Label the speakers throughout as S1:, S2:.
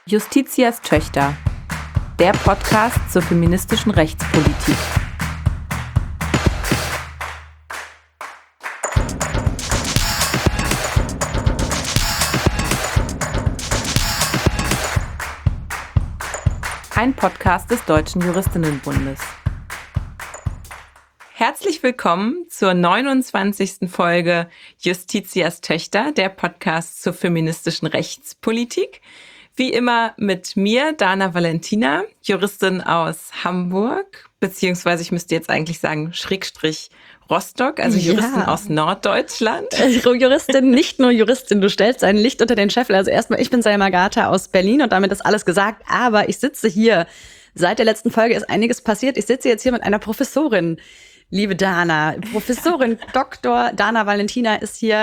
S1: Justitias Töchter, der Podcast zur feministischen Rechtspolitik. Ein Podcast des Deutschen Juristinnenbundes. Herzlich willkommen zur 29. Folge Justitias Töchter, der Podcast zur feministischen Rechtspolitik. Wie immer mit mir, Dana Valentina, Juristin aus Hamburg, beziehungsweise ich müsste jetzt eigentlich sagen Schrägstrich Rostock, also Juristin aus Norddeutschland.
S2: Juristin, nicht nur Juristin, du stellst ein Licht unter den Scheffel. Also erstmal, ich bin Selma Gata aus Berlin und damit ist alles gesagt, aber ich sitze hier. Seit der letzten Folge ist einiges passiert. Ich sitze jetzt hier mit einer Professorin. Liebe Dana, Professorin Dr. Dana Valentina ist hier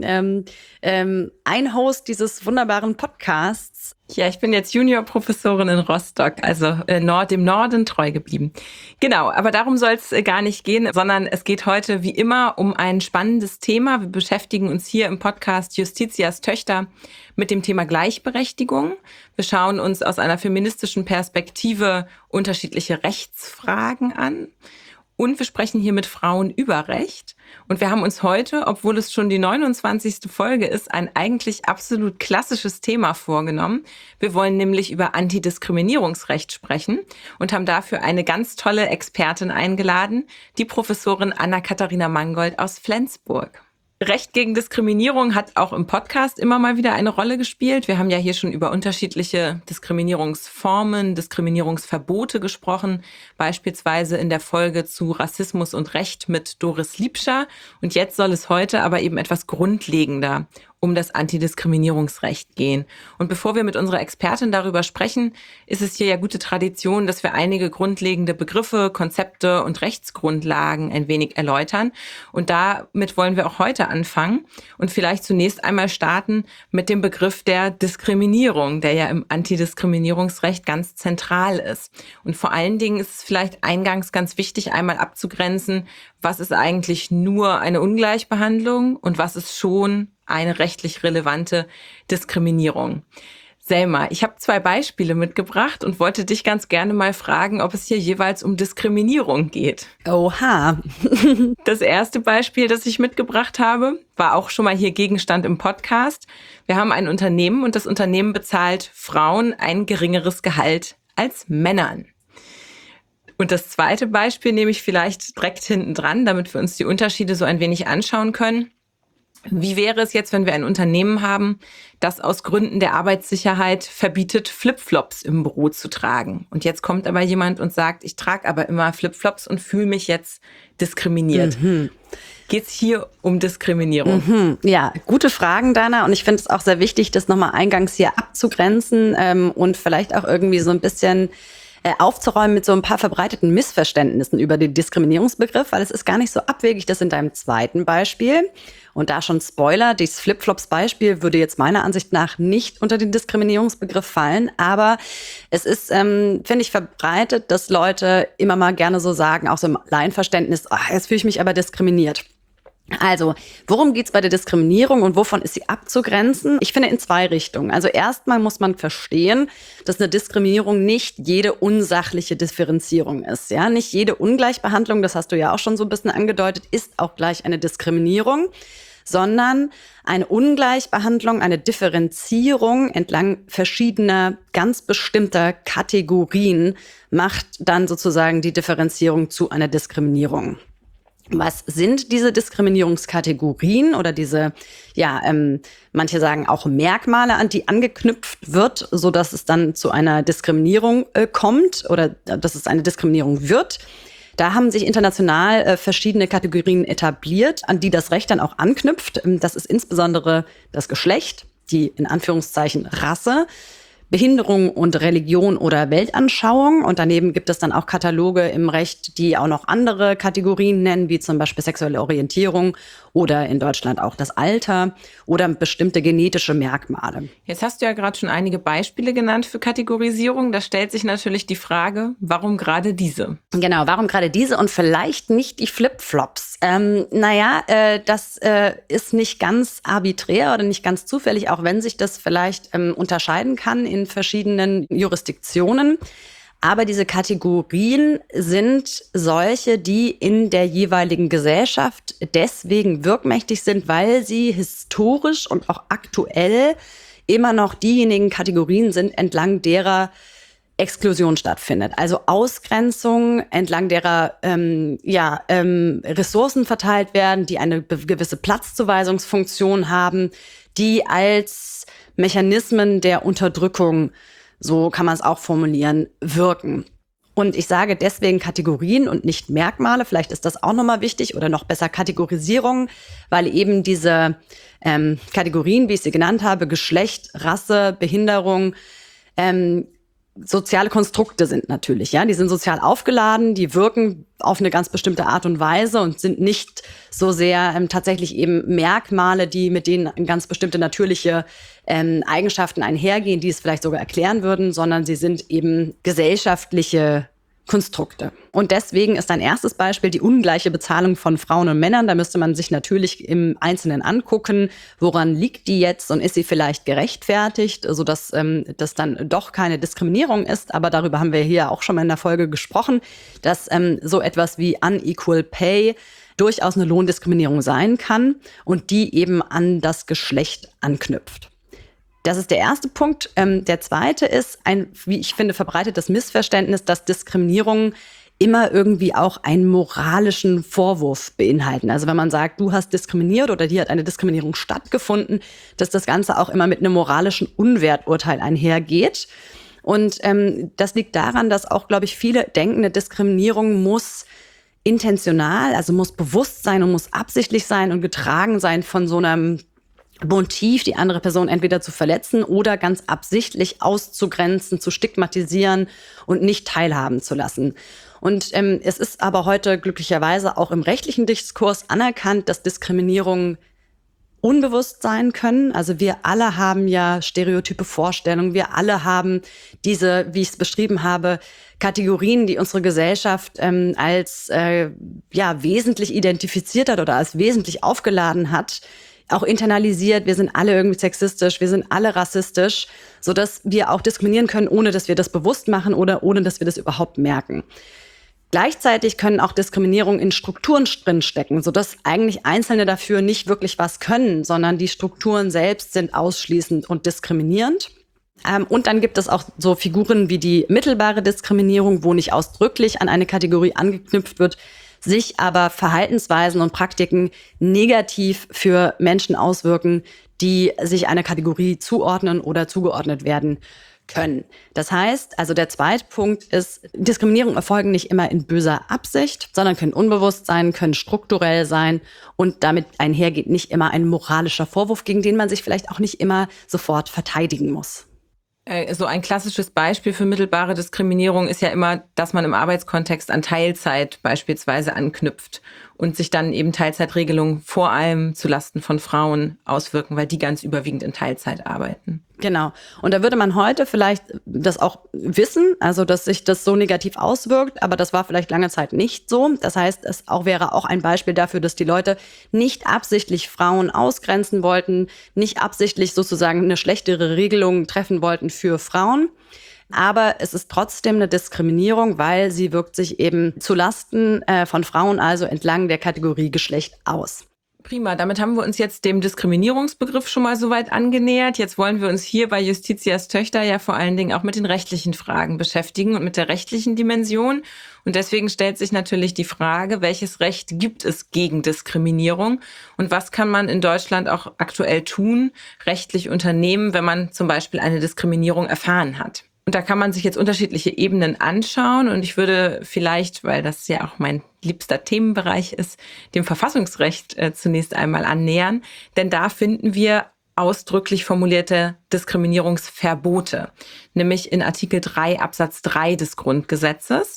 S2: ein Host dieses wunderbaren Podcasts.
S1: Ja, ich bin jetzt Juniorprofessorin in Rostock, also dem Norden treu geblieben. Genau, aber darum soll es gar nicht gehen, sondern es geht heute wie immer um ein spannendes Thema. Wir beschäftigen uns hier im Podcast Justitias Töchter mit dem Thema Gleichberechtigung. Wir schauen uns aus einer feministischen Perspektive unterschiedliche Rechtsfragen an. Und wir sprechen hier mit Frauen über Recht. Und wir haben uns heute, obwohl es schon die 29. Folge ist, ein eigentlich absolut klassisches Thema vorgenommen. Wir wollen nämlich über Antidiskriminierungsrecht sprechen und haben dafür eine ganz tolle Expertin eingeladen, die Professorin Anna-Katharina Mangold aus Flensburg. Recht gegen Diskriminierung hat auch im Podcast immer mal wieder eine Rolle gespielt. Wir haben ja hier schon über unterschiedliche Diskriminierungsformen, Diskriminierungsverbote gesprochen, beispielsweise in der Folge zu Rassismus und Recht mit Doris Liebscher. Und jetzt soll es heute aber eben etwas grundlegender um das Antidiskriminierungsrecht gehen. Und bevor wir mit unserer Expertin darüber sprechen, ist es hier ja gute Tradition, dass wir einige grundlegende Begriffe, Konzepte und Rechtsgrundlagen ein wenig erläutern. Und damit wollen wir auch heute anfangen und vielleicht zunächst einmal starten mit dem Begriff der Diskriminierung, der ja im Antidiskriminierungsrecht ganz zentral ist. Und vor allen Dingen ist es vielleicht eingangs ganz wichtig, einmal abzugrenzen, was ist eigentlich nur eine Ungleichbehandlung und was ist schon eine rechtlich relevante Diskriminierung. Selma, ich habe 2 Beispiele mitgebracht und wollte dich ganz gerne mal fragen, ob es hier jeweils um Diskriminierung geht.
S2: Oha.
S1: Das erste Beispiel, das ich mitgebracht habe, war auch schon mal hier Gegenstand im Podcast. Wir haben ein Unternehmen und das Unternehmen bezahlt Frauen ein geringeres Gehalt als Männern. Und das zweite Beispiel nehme ich vielleicht direkt hinten dran, damit wir uns die Unterschiede so ein wenig anschauen können. Wie wäre es jetzt, wenn wir ein Unternehmen haben, das aus Gründen der Arbeitssicherheit verbietet, Flipflops im Büro zu tragen? Und jetzt kommt aber jemand und sagt, ich trage aber immer Flipflops und fühle mich jetzt diskriminiert. Geht es hier um Diskriminierung?
S2: Ja, gute Fragen, Dana. Und ich finde es auch sehr wichtig, das nochmal eingangs hier abzugrenzen und vielleicht auch irgendwie so ein bisschen aufzuräumen mit so ein paar verbreiteten Missverständnissen über den Diskriminierungsbegriff, weil es ist gar nicht so abwegig, das in deinem zweiten Beispiel. Und da schon Spoiler, dieses Flipflops-Beispiel würde jetzt meiner Ansicht nach nicht unter den Diskriminierungsbegriff fallen, aber es ist, finde ich, verbreitet, dass Leute immer mal gerne so sagen, auch so im Laienverständnis, jetzt fühle ich mich aber diskriminiert. Also, worum geht's bei der Diskriminierung und wovon ist sie abzugrenzen? Ich finde in 2 Richtungen. Also erstmal muss man verstehen, dass eine Diskriminierung nicht jede unsachliche Differenzierung ist. Ja, nicht jede Ungleichbehandlung, das hast du ja auch schon so ein bisschen angedeutet, ist auch gleich eine Diskriminierung, sondern eine Ungleichbehandlung, eine Differenzierung entlang verschiedener, ganz bestimmter Kategorien macht dann sozusagen die Differenzierung zu einer Diskriminierung. Was sind diese Diskriminierungskategorien oder diese, manche sagen auch Merkmale, an die angeknüpft wird, so dass es dann zu einer Diskriminierung kommt oder dass es eine Diskriminierung wird? Da haben sich international verschiedene Kategorien etabliert, an die das Recht dann auch anknüpft. Das ist insbesondere das Geschlecht, die in Anführungszeichen Rasse, Behinderung und Religion oder Weltanschauung. Und daneben gibt es dann auch Kataloge im Recht, die auch noch andere Kategorien nennen, wie zum Beispiel sexuelle Orientierung oder in Deutschland auch das Alter oder bestimmte genetische Merkmale.
S1: Jetzt hast du ja gerade schon einige Beispiele genannt für Kategorisierung. Da stellt sich natürlich die Frage, warum gerade diese?
S2: Genau, warum gerade diese und vielleicht nicht die Flipflops? Das ist nicht ganz arbiträr oder nicht ganz zufällig, auch wenn sich das vielleicht unterscheiden kann in verschiedenen Jurisdiktionen. Aber diese Kategorien sind solche, die in der jeweiligen Gesellschaft deswegen wirkmächtig sind, weil sie historisch und auch aktuell immer noch diejenigen Kategorien sind, entlang derer Exklusion stattfindet. Also Ausgrenzung, entlang derer Ressourcen verteilt werden, die eine gewisse Platzzuweisungsfunktion haben, die als Mechanismen der Unterdrückung, so kann man es auch formulieren, wirken. Und ich sage deswegen Kategorien und nicht Merkmale. Vielleicht ist das auch nochmal wichtig oder noch besser Kategorisierung, weil eben diese Kategorien, wie ich sie genannt habe, Geschlecht, Rasse, Behinderung, soziale Konstrukte sind natürlich, ja. Die sind sozial aufgeladen, die wirken auf eine ganz bestimmte Art und Weise und sind nicht so sehr tatsächlich eben Merkmale, die mit denen ganz bestimmte natürliche Eigenschaften einhergehen, die es vielleicht sogar erklären würden, sondern sie sind eben gesellschaftliche Konstrukte. Und deswegen ist ein erstes Beispiel die ungleiche Bezahlung von Frauen und Männern. Da müsste man sich natürlich im Einzelnen angucken, woran liegt die jetzt und ist sie vielleicht gerechtfertigt, sodass das dann doch keine Diskriminierung ist. Aber darüber haben wir hier auch schon mal in der Folge gesprochen, dass so etwas wie unequal pay durchaus eine Lohndiskriminierung sein kann und die eben an das Geschlecht anknüpft. Das ist der erste Punkt. Der zweite ist ein, wie ich finde, verbreitetes Missverständnis, dass Diskriminierungen immer irgendwie auch einen moralischen Vorwurf beinhalten. Also wenn man sagt, du hast diskriminiert oder dir hat eine Diskriminierung stattgefunden, dass das Ganze auch immer mit einem moralischen Unwerturteil einhergeht. Und das liegt daran, dass auch, glaube ich, viele denken, eine Diskriminierung muss intentional, also muss bewusst sein und muss absichtlich sein und getragen sein von so einem Motiv, die andere Person entweder zu verletzen oder ganz absichtlich auszugrenzen, zu stigmatisieren und nicht teilhaben zu lassen. Und es ist aber heute glücklicherweise auch im rechtlichen Diskurs anerkannt, dass Diskriminierungen unbewusst sein können. Also wir alle haben ja stereotype Vorstellungen. Wir alle haben diese, wie ich es beschrieben habe, Kategorien, die unsere Gesellschaft als wesentlich identifiziert hat oder als wesentlich aufgeladen hat, auch internalisiert. Wir sind alle irgendwie sexistisch, wir sind alle rassistisch, sodass wir auch diskriminieren können, ohne dass wir das bewusst machen oder ohne dass wir das überhaupt merken. Gleichzeitig können auch Diskriminierungen in Strukturen drinstecken, sodass eigentlich Einzelne dafür nicht wirklich was können, sondern die Strukturen selbst sind ausschließend und diskriminierend. Und dann gibt es auch so Figuren wie die mittelbare Diskriminierung, wo nicht ausdrücklich an eine Kategorie angeknüpft wird, sich aber Verhaltensweisen und Praktiken negativ für Menschen auswirken, die sich einer Kategorie zuordnen oder zugeordnet werden können. Das heißt, also der zweite Punkt ist, Diskriminierung erfolgen nicht immer in böser Absicht, sondern können unbewusst sein, können strukturell sein und damit einhergeht nicht immer ein moralischer Vorwurf, gegen den man sich vielleicht auch nicht immer sofort verteidigen muss.
S1: So ein klassisches Beispiel für mittelbare Diskriminierung ist ja immer, dass man im Arbeitskontext an Teilzeit beispielsweise anknüpft und sich dann eben Teilzeitregelungen vor allem zulasten von Frauen auswirken, weil die ganz überwiegend in Teilzeit arbeiten.
S2: Genau. Und da würde man heute vielleicht das auch wissen, also dass sich das so negativ auswirkt, aber das war vielleicht lange Zeit nicht so. Das heißt, es wäre auch ein Beispiel dafür, dass die Leute nicht absichtlich Frauen ausgrenzen wollten, nicht absichtlich sozusagen eine schlechtere Regelung treffen wollten für Frauen. Aber es ist trotzdem eine Diskriminierung, weil sie wirkt sich eben zulasten von Frauen, also entlang der Kategorie Geschlecht aus.
S1: Prima, damit haben wir uns jetzt dem Diskriminierungsbegriff schon mal soweit angenähert. Jetzt wollen wir uns hier bei Justitias Töchter ja vor allen Dingen auch mit den rechtlichen Fragen beschäftigen und mit der rechtlichen Dimension. Und deswegen stellt sich natürlich die Frage, welches Recht gibt es gegen Diskriminierung und was kann man in Deutschland auch aktuell tun, rechtlich unternehmen, wenn man zum Beispiel eine Diskriminierung erfahren hat. Und da kann man sich jetzt unterschiedliche Ebenen anschauen. Und ich würde vielleicht, weil das ja auch mein liebster Themenbereich ist, dem Verfassungsrecht zunächst einmal annähern. Denn da finden wir ausdrücklich formulierte Diskriminierungsverbote, nämlich in Artikel 3 Absatz 3 des Grundgesetzes.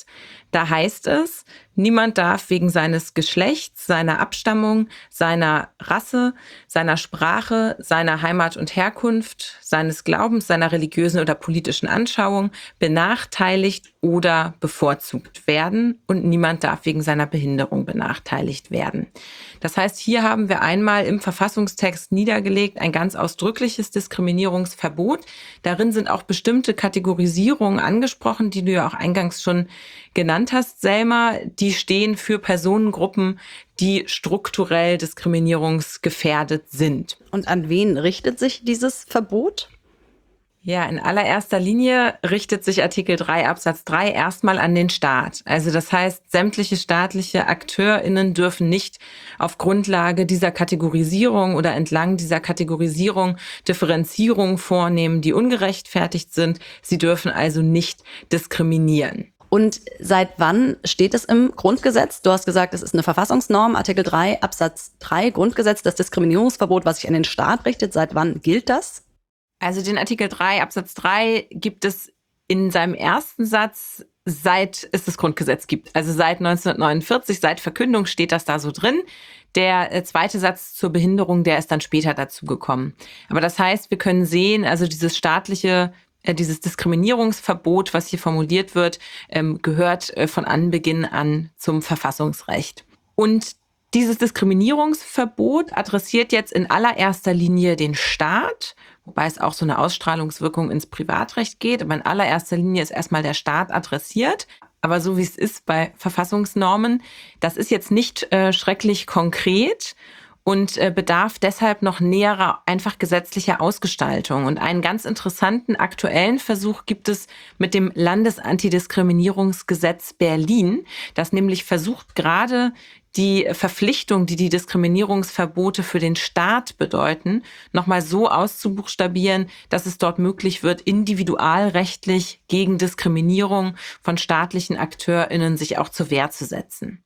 S1: Da heißt es, niemand darf wegen seines Geschlechts, seiner Abstammung, seiner Rasse, seiner Sprache, seiner Heimat und Herkunft, seines Glaubens, seiner religiösen oder politischen Anschauung benachteiligt oder bevorzugt werden und niemand darf wegen seiner Behinderung benachteiligt werden. Das heißt, hier haben wir einmal im Verfassungstext niedergelegt ein ganz ausdrückliches Diskriminierungsverbot. Darin sind auch bestimmte Kategorisierungen angesprochen, die du ja auch eingangs schon genannt hast, Selma. Die stehen für Personengruppen, die strukturell diskriminierungsgefährdet sind.
S2: Und an wen richtet sich dieses Verbot?
S1: Ja, in allererster Linie richtet sich Artikel 3 Absatz 3 erstmal an den Staat. Also das heißt, sämtliche staatliche AkteurInnen dürfen nicht auf Grundlage dieser Kategorisierung oder entlang dieser Kategorisierung Differenzierungen vornehmen, die ungerechtfertigt sind. Sie dürfen also nicht diskriminieren.
S2: Und seit wann steht es im Grundgesetz? Du hast gesagt, es ist eine Verfassungsnorm, Artikel 3 Absatz 3 Grundgesetz, das Diskriminierungsverbot, was sich an den Staat richtet. Seit wann gilt das?
S1: Also den Artikel 3 Absatz 3 gibt es in seinem ersten Satz, seit es das Grundgesetz gibt. Also seit 1949, seit Verkündung steht das da so drin. Der zweite Satz zur Behinderung, der ist dann später dazu gekommen. Aber das heißt, wir können sehen, also dieses Diskriminierungsverbot, was hier formuliert wird, gehört von Anbeginn an zum Verfassungsrecht. Und dieses Diskriminierungsverbot adressiert jetzt in allererster Linie den Staat, wobei es auch so eine Ausstrahlungswirkung ins Privatrecht geht. Aber in allererster Linie ist erstmal der Staat adressiert. Aber so wie es ist bei Verfassungsnormen, das ist jetzt nicht schrecklich konkret und bedarf deshalb noch näherer, einfach gesetzlicher Ausgestaltung. Und einen ganz interessanten aktuellen Versuch gibt es mit dem Landesantidiskriminierungsgesetz Berlin, das nämlich versucht, gerade die Verpflichtung, die die Diskriminierungsverbote für den Staat bedeuten, nochmal so auszubuchstabieren, dass es dort möglich wird, individualrechtlich gegen Diskriminierung von staatlichen AkteurInnen sich auch zur Wehr zu setzen.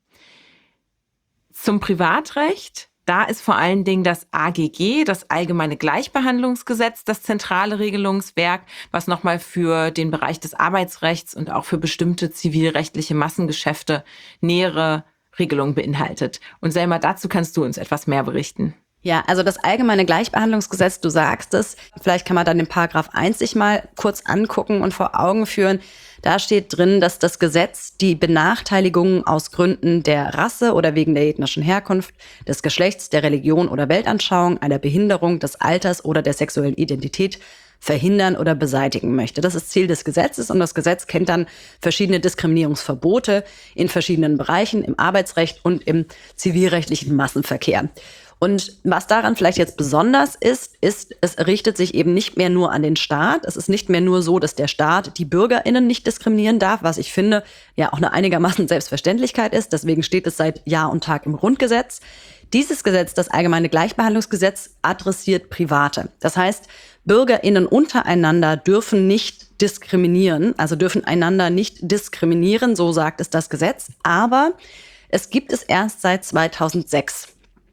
S1: Zum Privatrecht. Da ist vor allen Dingen das AGG, das Allgemeine Gleichbehandlungsgesetz, das zentrale Regelungswerk, was nochmal für den Bereich des Arbeitsrechts und auch für bestimmte zivilrechtliche Massengeschäfte nähere Regelungen beinhaltet. Und Selma, dazu kannst du uns etwas mehr berichten.
S2: Ja, also das Allgemeine Gleichbehandlungsgesetz, du sagst es, vielleicht kann man dann den Paragraph 1 sich mal kurz angucken und vor Augen führen. Da steht drin, dass das Gesetz die Benachteiligungen aus Gründen der Rasse oder wegen der ethnischen Herkunft, des Geschlechts, der Religion oder Weltanschauung, einer Behinderung, des Alters oder der sexuellen Identität verhindern oder beseitigen möchte. Das ist Ziel des Gesetzes und das Gesetz kennt dann verschiedene Diskriminierungsverbote in verschiedenen Bereichen, im Arbeitsrecht und im zivilrechtlichen Massenverkehr. Und was daran vielleicht jetzt besonders ist, es richtet sich eben nicht mehr nur an den Staat. Es ist nicht mehr nur so, dass der Staat die BürgerInnen nicht diskriminieren darf, was ich finde ja auch eine einigermaßen Selbstverständlichkeit ist. Deswegen steht es seit Jahr und Tag im Grundgesetz. Dieses Gesetz, das Allgemeine Gleichbehandlungsgesetz, adressiert Private. Das heißt, BürgerInnen untereinander dürfen nicht diskriminieren, also dürfen einander nicht diskriminieren, so sagt es das Gesetz. Aber es gibt es erst seit 2006.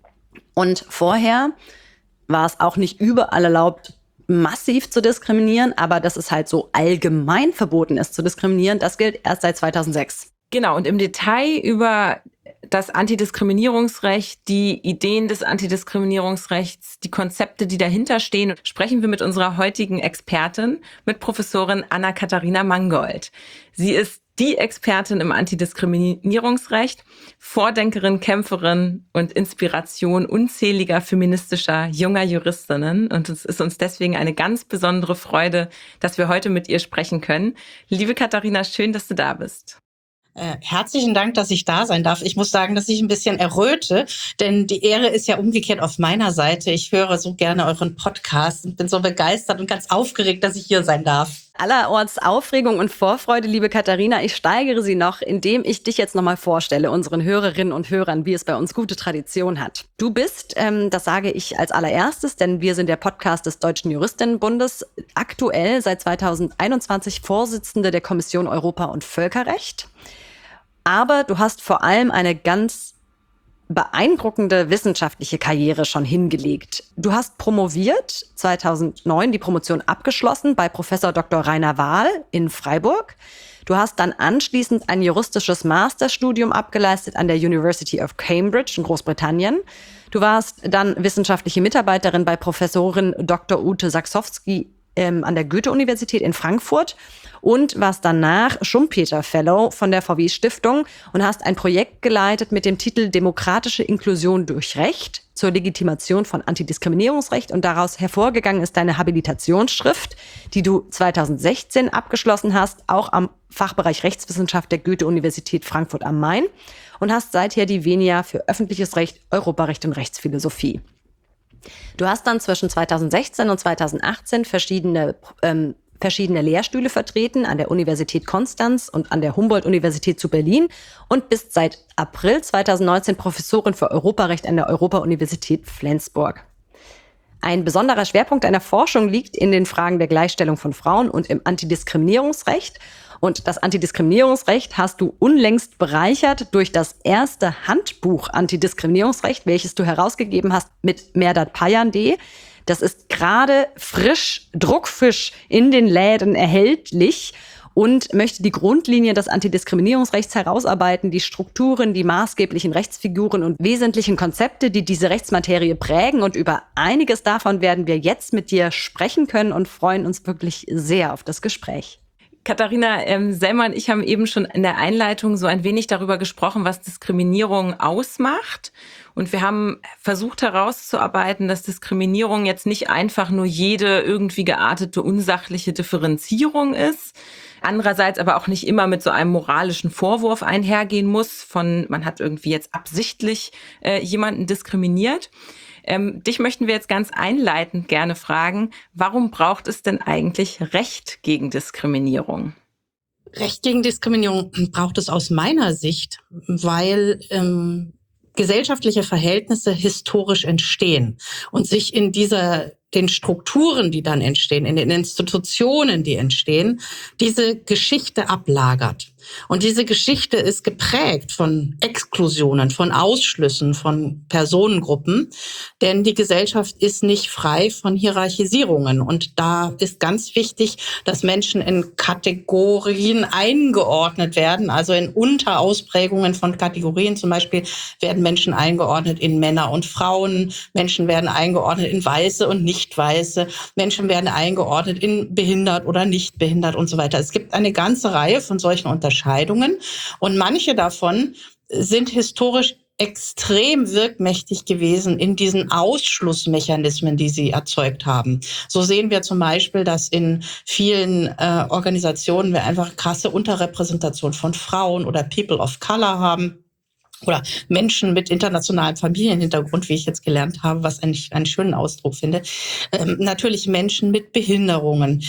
S2: Und vorher war es auch nicht überall erlaubt, massiv zu diskriminieren, aber dass es halt so allgemein verboten ist zu diskriminieren, das gilt erst seit 2006.
S1: Genau, und im Detail über das Antidiskriminierungsrecht, die Ideen des Antidiskriminierungsrechts, die Konzepte, die dahinter stehen, sprechen wir mit unserer heutigen Expertin, mit Professorin Anna-Katharina Mangold. Sie ist die Expertin im Antidiskriminierungsrecht, Vordenkerin, Kämpferin und Inspiration unzähliger feministischer junger Juristinnen. Und es ist uns deswegen eine ganz besondere Freude, dass wir heute mit ihr sprechen können. Liebe Katharina, schön, dass du da bist.
S3: Herzlichen Dank, dass ich da sein darf. Ich muss sagen, dass ich ein bisschen erröte, denn die Ehre ist ja umgekehrt auf meiner Seite. Ich höre so gerne euren Podcast und bin so begeistert und ganz aufgeregt, dass ich hier sein darf.
S2: Allerorts Aufregung und Vorfreude, liebe Katharina. Ich steigere sie noch, indem ich dich jetzt nochmal vorstelle, unseren Hörerinnen und Hörern, wie es bei uns gute Tradition hat. Du bist, das sage ich als allererstes, denn wir sind der Podcast des Deutschen Juristinnenbundes, aktuell seit 2021 Vorsitzende der Kommission Europa und Völkerrecht. Aber du hast vor allem eine ganz beeindruckende wissenschaftliche Karriere schon hingelegt. Du hast promoviert, 2009 die Promotion abgeschlossen bei Professor Dr. Rainer Wahl in Freiburg. Du hast dann anschließend ein juristisches Masterstudium abgeleistet an der University of Cambridge in Großbritannien. Du warst dann wissenschaftliche Mitarbeiterin bei Professorin Dr. Ute Saxowski an der Goethe-Universität in Frankfurt und warst danach Schumpeter-Fellow von der VW-Stiftung und hast ein Projekt geleitet mit dem Titel Demokratische Inklusion durch Recht zur Legitimation von Antidiskriminierungsrecht. Und daraus hervorgegangen ist deine Habilitationsschrift, die du 2016 abgeschlossen hast, auch am Fachbereich Rechtswissenschaft der Goethe-Universität Frankfurt am Main und hast seither die Venia für öffentliches Recht, Europarecht und Rechtsphilosophie. Du hast dann zwischen 2016 und 2018 verschiedene Lehrstühle vertreten an der Universität Konstanz und an der Humboldt-Universität zu Berlin und bist seit April 2019 Professorin für Europarecht an der Europa-Universität Flensburg. Ein besonderer Schwerpunkt deiner Forschung liegt in den Fragen der Gleichstellung von Frauen und im Antidiskriminierungsrecht. Und das Antidiskriminierungsrecht hast du unlängst bereichert durch das erste Handbuch Antidiskriminierungsrecht, welches du herausgegeben hast mit Mehrdad Payandeh. Das ist gerade frisch, druckfisch in den Läden erhältlich und möchte die Grundlinien des Antidiskriminierungsrechts herausarbeiten, die Strukturen, die maßgeblichen Rechtsfiguren und wesentlichen Konzepte, die diese Rechtsmaterie prägen. Und über einiges davon werden wir jetzt mit dir sprechen können und freuen uns wirklich sehr auf das Gespräch.
S1: Katharina, Selma und ich haben eben schon in der Einleitung so ein wenig darüber gesprochen, was Diskriminierung ausmacht. Und wir haben versucht herauszuarbeiten, dass Diskriminierung jetzt nicht einfach nur jede irgendwie geartete, unsachliche Differenzierung ist. Andererseits aber auch nicht immer mit so einem moralischen Vorwurf einhergehen muss, man hat irgendwie jetzt absichtlich jemanden diskriminiert. Dich möchten wir jetzt ganz einleitend gerne fragen, warum braucht es denn eigentlich Recht gegen Diskriminierung?
S3: Recht gegen Diskriminierung braucht es aus meiner Sicht, weil gesellschaftliche Verhältnisse historisch entstehen und sich in den Strukturen, die dann entstehen, in den Institutionen, die entstehen, diese Geschichte ablagert. Und diese Geschichte ist geprägt von Exklusionen, von Ausschlüssen, von Personengruppen, denn die Gesellschaft ist nicht frei von Hierarchisierungen. Und da ist ganz wichtig, dass Menschen in Kategorien eingeordnet werden, also in Unterausprägungen von Kategorien. Zum Beispiel werden Menschen eingeordnet in Männer und Frauen, Menschen werden eingeordnet in Weiße und Nicht-Weiße, Menschen werden eingeordnet in behindert oder nicht behindert und so weiter. Es gibt eine ganze Reihe von solchen Unterscheidungen und manche davon sind historisch extrem wirkmächtig gewesen in diesen Ausschlussmechanismen, die sie erzeugt haben. So sehen wir zum Beispiel, dass in vielen Organisationen wir einfach krasse Unterrepräsentation von Frauen oder People of Color haben. Oder Menschen mit internationalem Familienhintergrund, wie ich jetzt gelernt habe, was ich einen schönen Ausdruck finde. Natürlich Menschen mit Behinderungen,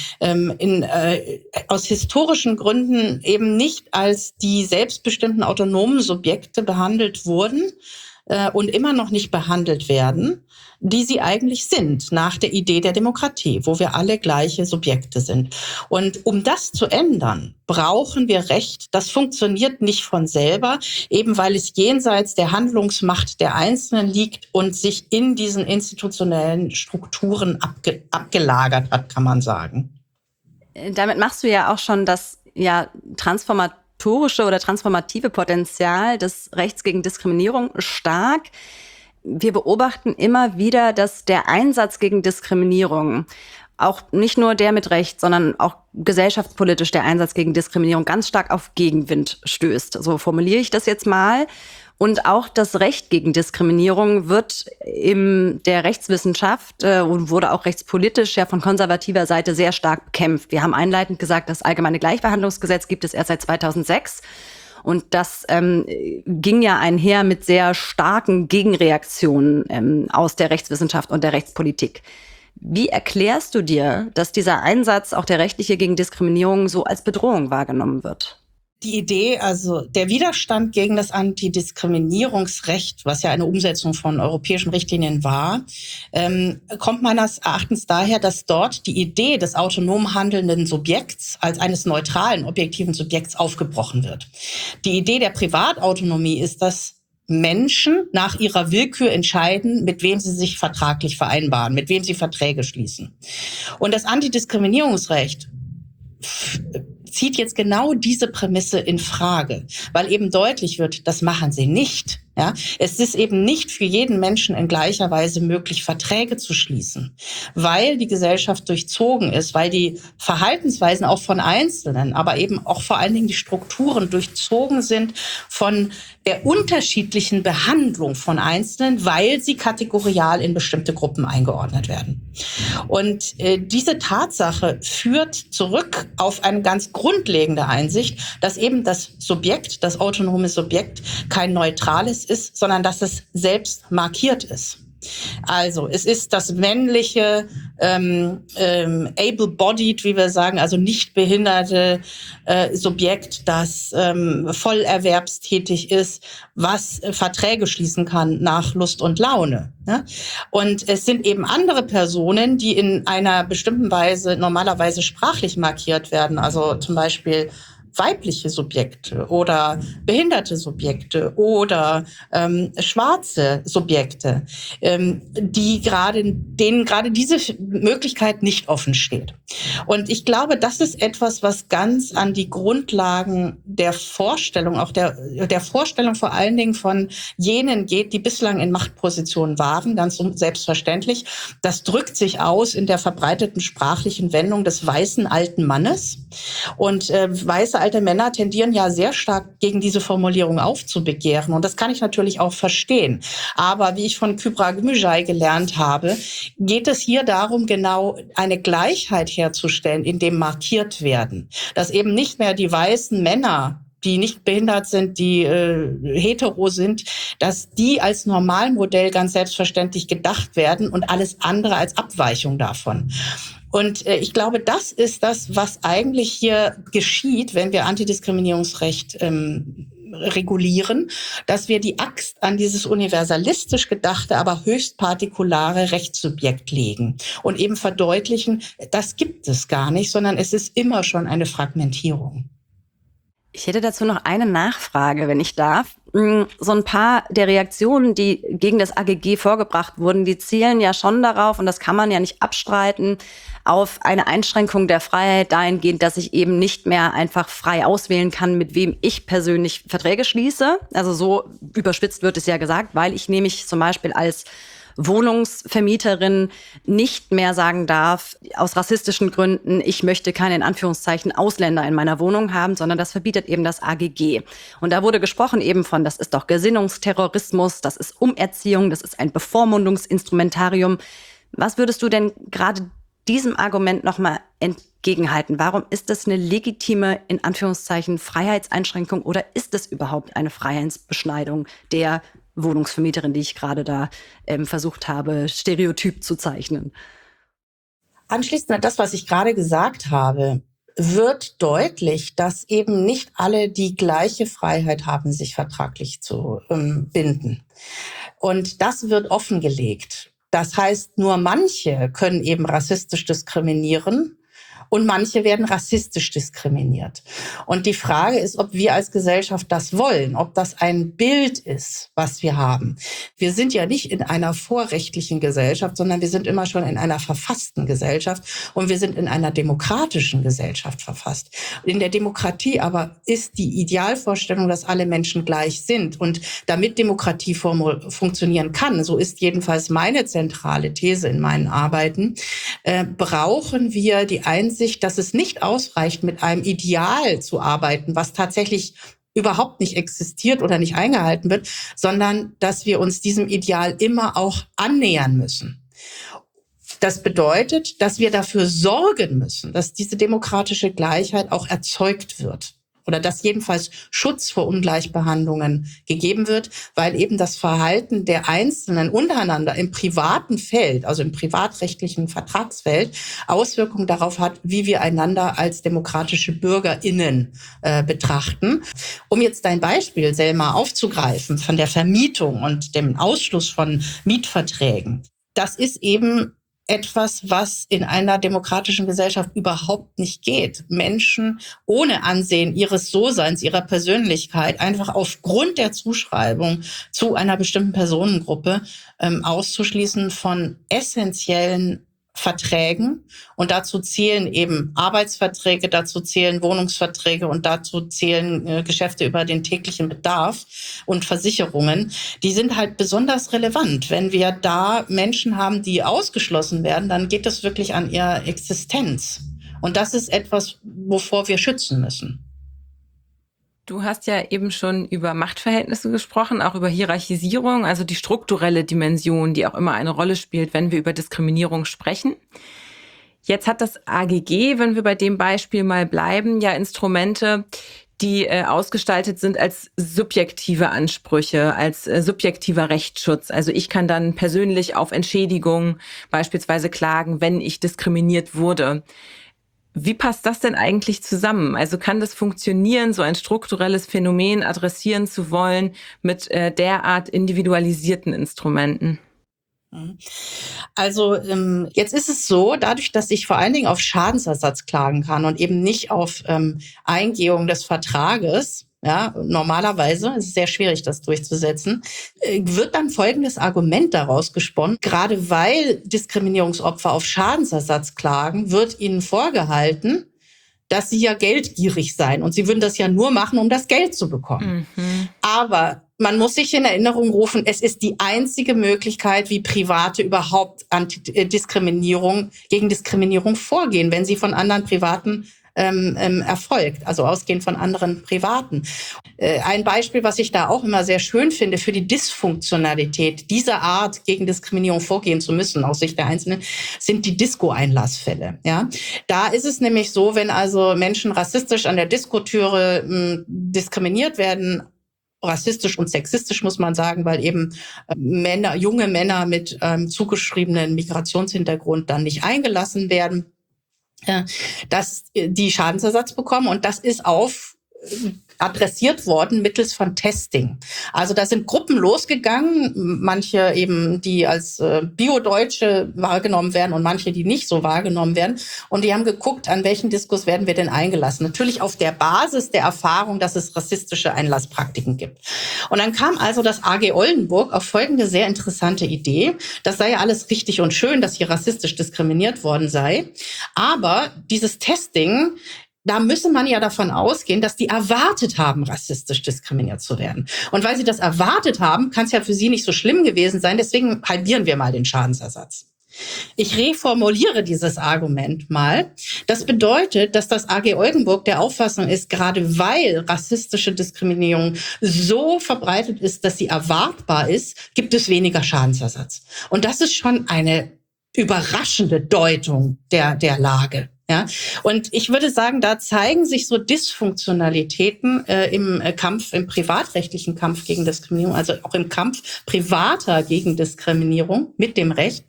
S3: aus historischen Gründen eben nicht als die selbstbestimmten autonomen Subjekte behandelt wurden und immer noch nicht behandelt werden, die sie eigentlich sind, nach der Idee der Demokratie, wo wir alle gleiche Subjekte sind. Und um das zu ändern, brauchen wir Recht. Das funktioniert nicht von selber, eben weil es jenseits der Handlungsmacht der Einzelnen liegt und sich in diesen institutionellen Strukturen abgelagert hat, kann man sagen.
S2: Damit machst du ja auch schon das transformatorische oder transformative Potenzial des Rechts gegen Diskriminierung stark. Wir beobachten immer wieder, dass der Einsatz gegen Diskriminierung, auch nicht nur der mit Recht, sondern auch gesellschaftspolitisch der Einsatz gegen Diskriminierung ganz stark auf Gegenwind stößt. So formuliere ich das jetzt mal. Und auch das Recht gegen Diskriminierung wird in der Rechtswissenschaft und wurde auch rechtspolitisch ja von konservativer Seite sehr stark bekämpft. Wir haben einleitend gesagt, das allgemeine Gleichbehandlungsgesetz gibt es erst seit 2006. Und das ging ja einher mit sehr starken Gegenreaktionen aus der Rechtswissenschaft und der Rechtspolitik. Wie erklärst du dir, dass dieser Einsatz, auch der rechtliche gegen Diskriminierung, so als Bedrohung wahrgenommen wird?
S3: Die Idee, also der Widerstand gegen das Antidiskriminierungsrecht, was ja eine Umsetzung von europäischen Richtlinien war, kommt meines Erachtens daher, dass dort die Idee des autonom handelnden Subjekts als eines neutralen, objektiven Subjekts aufgebrochen wird. Die Idee der Privatautonomie ist, dass Menschen nach ihrer Willkür entscheiden, mit wem sie sich vertraglich vereinbaren, mit wem sie Verträge schließen. Und das Antidiskriminierungsrecht zieht jetzt genau diese Prämisse in Frage, weil eben deutlich wird, das machen sie nicht. Ja, es ist eben nicht für jeden Menschen in gleicher Weise möglich, Verträge zu schließen, weil die Gesellschaft durchzogen ist, weil die Verhaltensweisen auch von Einzelnen, aber eben auch vor allen Dingen die Strukturen durchzogen sind von der unterschiedlichen Behandlung von Einzelnen, weil sie kategorial in bestimmte Gruppen eingeordnet werden. Und diese Tatsache führt zurück auf eine ganz grundlegende Einsicht, dass eben das Subjekt, das autonome Subjekt, kein neutrales ist, sondern dass es selbst markiert ist. Also es ist das männliche, able-bodied, wie wir sagen, also nicht behinderte Subjekt, das vollerwerbstätig ist, was Verträge schließen kann nach Lust und Laune. Ne? Und es sind eben andere Personen, die in einer bestimmten Weise normalerweise sprachlich markiert werden, also zum Beispiel weibliche Subjekte oder behinderte Subjekte oder schwarze Subjekte, denen gerade diese Möglichkeit nicht offen steht. Und ich glaube, das ist etwas, was ganz an die Grundlagen der Vorstellung, auch der Vorstellung vor allen Dingen von jenen geht, die bislang in Machtpositionen waren, ganz selbstverständlich. Das drückt sich aus in der verbreiteten sprachlichen Wendung des weißen alten Mannes. Und weiße alte Männer tendieren ja sehr stark gegen diese Formulierung aufzubegehren. Und das kann ich natürlich auch verstehen. Aber wie ich von Kübra Gümüşay gelernt habe, geht es hier darum, genau eine Gleichheit herzustellen, in dem markiert werden. Dass eben nicht mehr die weißen Männer, die nicht behindert sind, die hetero sind, dass die als Normalmodell ganz selbstverständlich gedacht werden und alles andere als Abweichung davon. Und ich glaube, das ist das, was eigentlich hier geschieht, wenn wir Antidiskriminierungsrecht regulieren, dass wir die Axt an dieses universalistisch gedachte, aber höchst partikulare Rechtssubjekt legen und eben verdeutlichen, das gibt es gar nicht, sondern es ist immer schon eine Fragmentierung.
S2: Ich hätte dazu noch eine Nachfrage, wenn ich darf. So ein paar der Reaktionen, die gegen das AGG vorgebracht wurden, die zielen ja schon darauf, und das kann man ja nicht abstreiten, auf eine Einschränkung der Freiheit dahingehend, dass ich eben nicht mehr einfach frei auswählen kann, mit wem ich persönlich Verträge schließe. Also so überspitzt wird es ja gesagt, weil ich nämlich zum Beispiel als Wohnungsvermieterin nicht mehr sagen darf, aus rassistischen Gründen, ich möchte keine, in Anführungszeichen, Ausländer in meiner Wohnung haben, sondern das verbietet eben das AGG. Und da wurde gesprochen eben von, das ist doch Gesinnungsterrorismus, das ist Umerziehung, das ist ein Bevormundungsinstrumentarium. Was würdest du denn gerade diesem Argument nochmal entgegenhalten? Warum ist das eine legitime, in Anführungszeichen, Freiheitseinschränkung oder ist es überhaupt eine Freiheitsbeschneidung der Wohnungsvermieterin, die ich gerade da versucht habe, stereotyp zu zeichnen?
S3: Anschließend an das, was ich gerade gesagt habe, wird deutlich, dass eben nicht alle die gleiche Freiheit haben, sich vertraglich zu binden. Und das wird offengelegt. Das heißt, nur manche können eben rassistisch diskriminieren und manche werden rassistisch diskriminiert. Und die Frage ist, ob wir als Gesellschaft das wollen, ob das ein Bild ist, was wir haben. Wir sind ja nicht in einer vorrechtlichen Gesellschaft, sondern wir sind immer schon in einer verfassten Gesellschaft und wir sind in einer demokratischen Gesellschaft verfasst. In der Demokratie aber ist die Idealvorstellung, dass alle Menschen gleich sind. Und damit Demokratie funktionieren kann, so ist jedenfalls meine zentrale These in meinen Arbeiten, brauchen wir die Einsicht, dass es nicht ausreicht, mit einem Ideal zu arbeiten, was tatsächlich überhaupt nicht existiert oder nicht eingehalten wird, sondern dass wir uns diesem Ideal immer auch annähern müssen. Das bedeutet, dass wir dafür sorgen müssen, dass diese demokratische Gleichheit auch erzeugt wird. Oder dass jedenfalls Schutz vor Ungleichbehandlungen gegeben wird, weil eben das Verhalten der Einzelnen untereinander im privaten Feld, also im privatrechtlichen Vertragsfeld, Auswirkungen darauf hat, wie wir einander als demokratische BürgerInnen betrachten. Um jetzt dein Beispiel, Selma, aufzugreifen von der Vermietung und dem Ausschluss von Mietverträgen. Das ist eben etwas, was in einer demokratischen Gesellschaft überhaupt nicht geht. Menschen ohne Ansehen ihres So-Seins, ihrer Persönlichkeit, einfach aufgrund der Zuschreibung zu einer bestimmten Personengruppe auszuschließen von essentiellen Verträgen. Und dazu zählen eben Arbeitsverträge, dazu zählen Wohnungsverträge und dazu zählen Geschäfte über den täglichen Bedarf und Versicherungen. Die sind halt besonders relevant. Wenn wir da Menschen haben, die ausgeschlossen werden, dann geht es wirklich an ihre Existenz. Und das ist etwas, wovor wir schützen müssen.
S1: Du hast ja eben schon über Machtverhältnisse gesprochen, auch über Hierarchisierung, also die strukturelle Dimension, die auch immer eine Rolle spielt, wenn wir über Diskriminierung sprechen. Jetzt hat das AGG, wenn wir bei dem Beispiel mal bleiben, ja Instrumente, die ausgestaltet sind als subjektive Ansprüche, als subjektiver Rechtsschutz. Also ich kann dann persönlich auf Entschädigung beispielsweise klagen, wenn ich diskriminiert wurde. Wie passt das denn eigentlich zusammen? Also kann das funktionieren, so ein strukturelles Phänomen adressieren zu wollen mit derart individualisierten Instrumenten?
S3: Also jetzt ist es so, dadurch, dass ich vor allen Dingen auf Schadensersatz klagen kann und eben nicht auf Eingehung des Vertrages, ja, normalerweise ist es sehr schwierig, das durchzusetzen, wird dann folgendes Argument daraus gesponnen. Gerade weil Diskriminierungsopfer auf Schadensersatz klagen, wird ihnen vorgehalten, dass sie ja geldgierig seien. Und sie würden das ja nur machen, um das Geld zu bekommen. Mhm. Aber man muss sich in Erinnerung rufen, es ist die einzige Möglichkeit, wie Private überhaupt gegen Diskriminierung vorgehen, wenn sie von anderen Privaten erfolgt, also ausgehend von anderen Privaten. Ein Beispiel, was ich da auch immer sehr schön finde für die Dysfunktionalität dieser Art, gegen Diskriminierung vorgehen zu müssen, aus Sicht der Einzelnen, sind die Disco-Einlassfälle. Ja? Da ist es nämlich so, wenn also Menschen rassistisch an der Diskotüre diskriminiert werden, rassistisch und sexistisch, muss man sagen, weil eben junge Männer mit zugeschriebenen Migrationshintergrund dann nicht eingelassen werden, dass die Schadensersatz bekommen. Und das ist adressiert worden mittels von Testing. Also da sind Gruppen losgegangen, manche eben, die als Bio-Deutsche wahrgenommen werden und manche, die nicht so wahrgenommen werden. Und die haben geguckt, an welchen Diskurs werden wir denn eingelassen. Natürlich auf der Basis der Erfahrung, dass es rassistische Einlasspraktiken gibt. Und dann kam also das AG Oldenburg auf folgende sehr interessante Idee. Das sei ja alles richtig und schön, dass hier rassistisch diskriminiert worden sei. Aber dieses Testing, da müsse man ja davon ausgehen, dass die erwartet haben, rassistisch diskriminiert zu werden. Und weil sie das erwartet haben, kann es ja für sie nicht so schlimm gewesen sein. Deswegen halbieren wir mal den Schadensersatz. Ich reformuliere dieses Argument mal. Das bedeutet, dass das AG Oldenburg der Auffassung ist, gerade weil rassistische Diskriminierung so verbreitet ist, dass sie erwartbar ist, gibt es weniger Schadensersatz. Und das ist schon eine überraschende Deutung der Lage. Ja, und ich würde sagen, da zeigen sich so Dysfunktionalitäten im privatrechtlichen Kampf gegen Diskriminierung, also auch im Kampf privater gegen Diskriminierung mit dem Recht,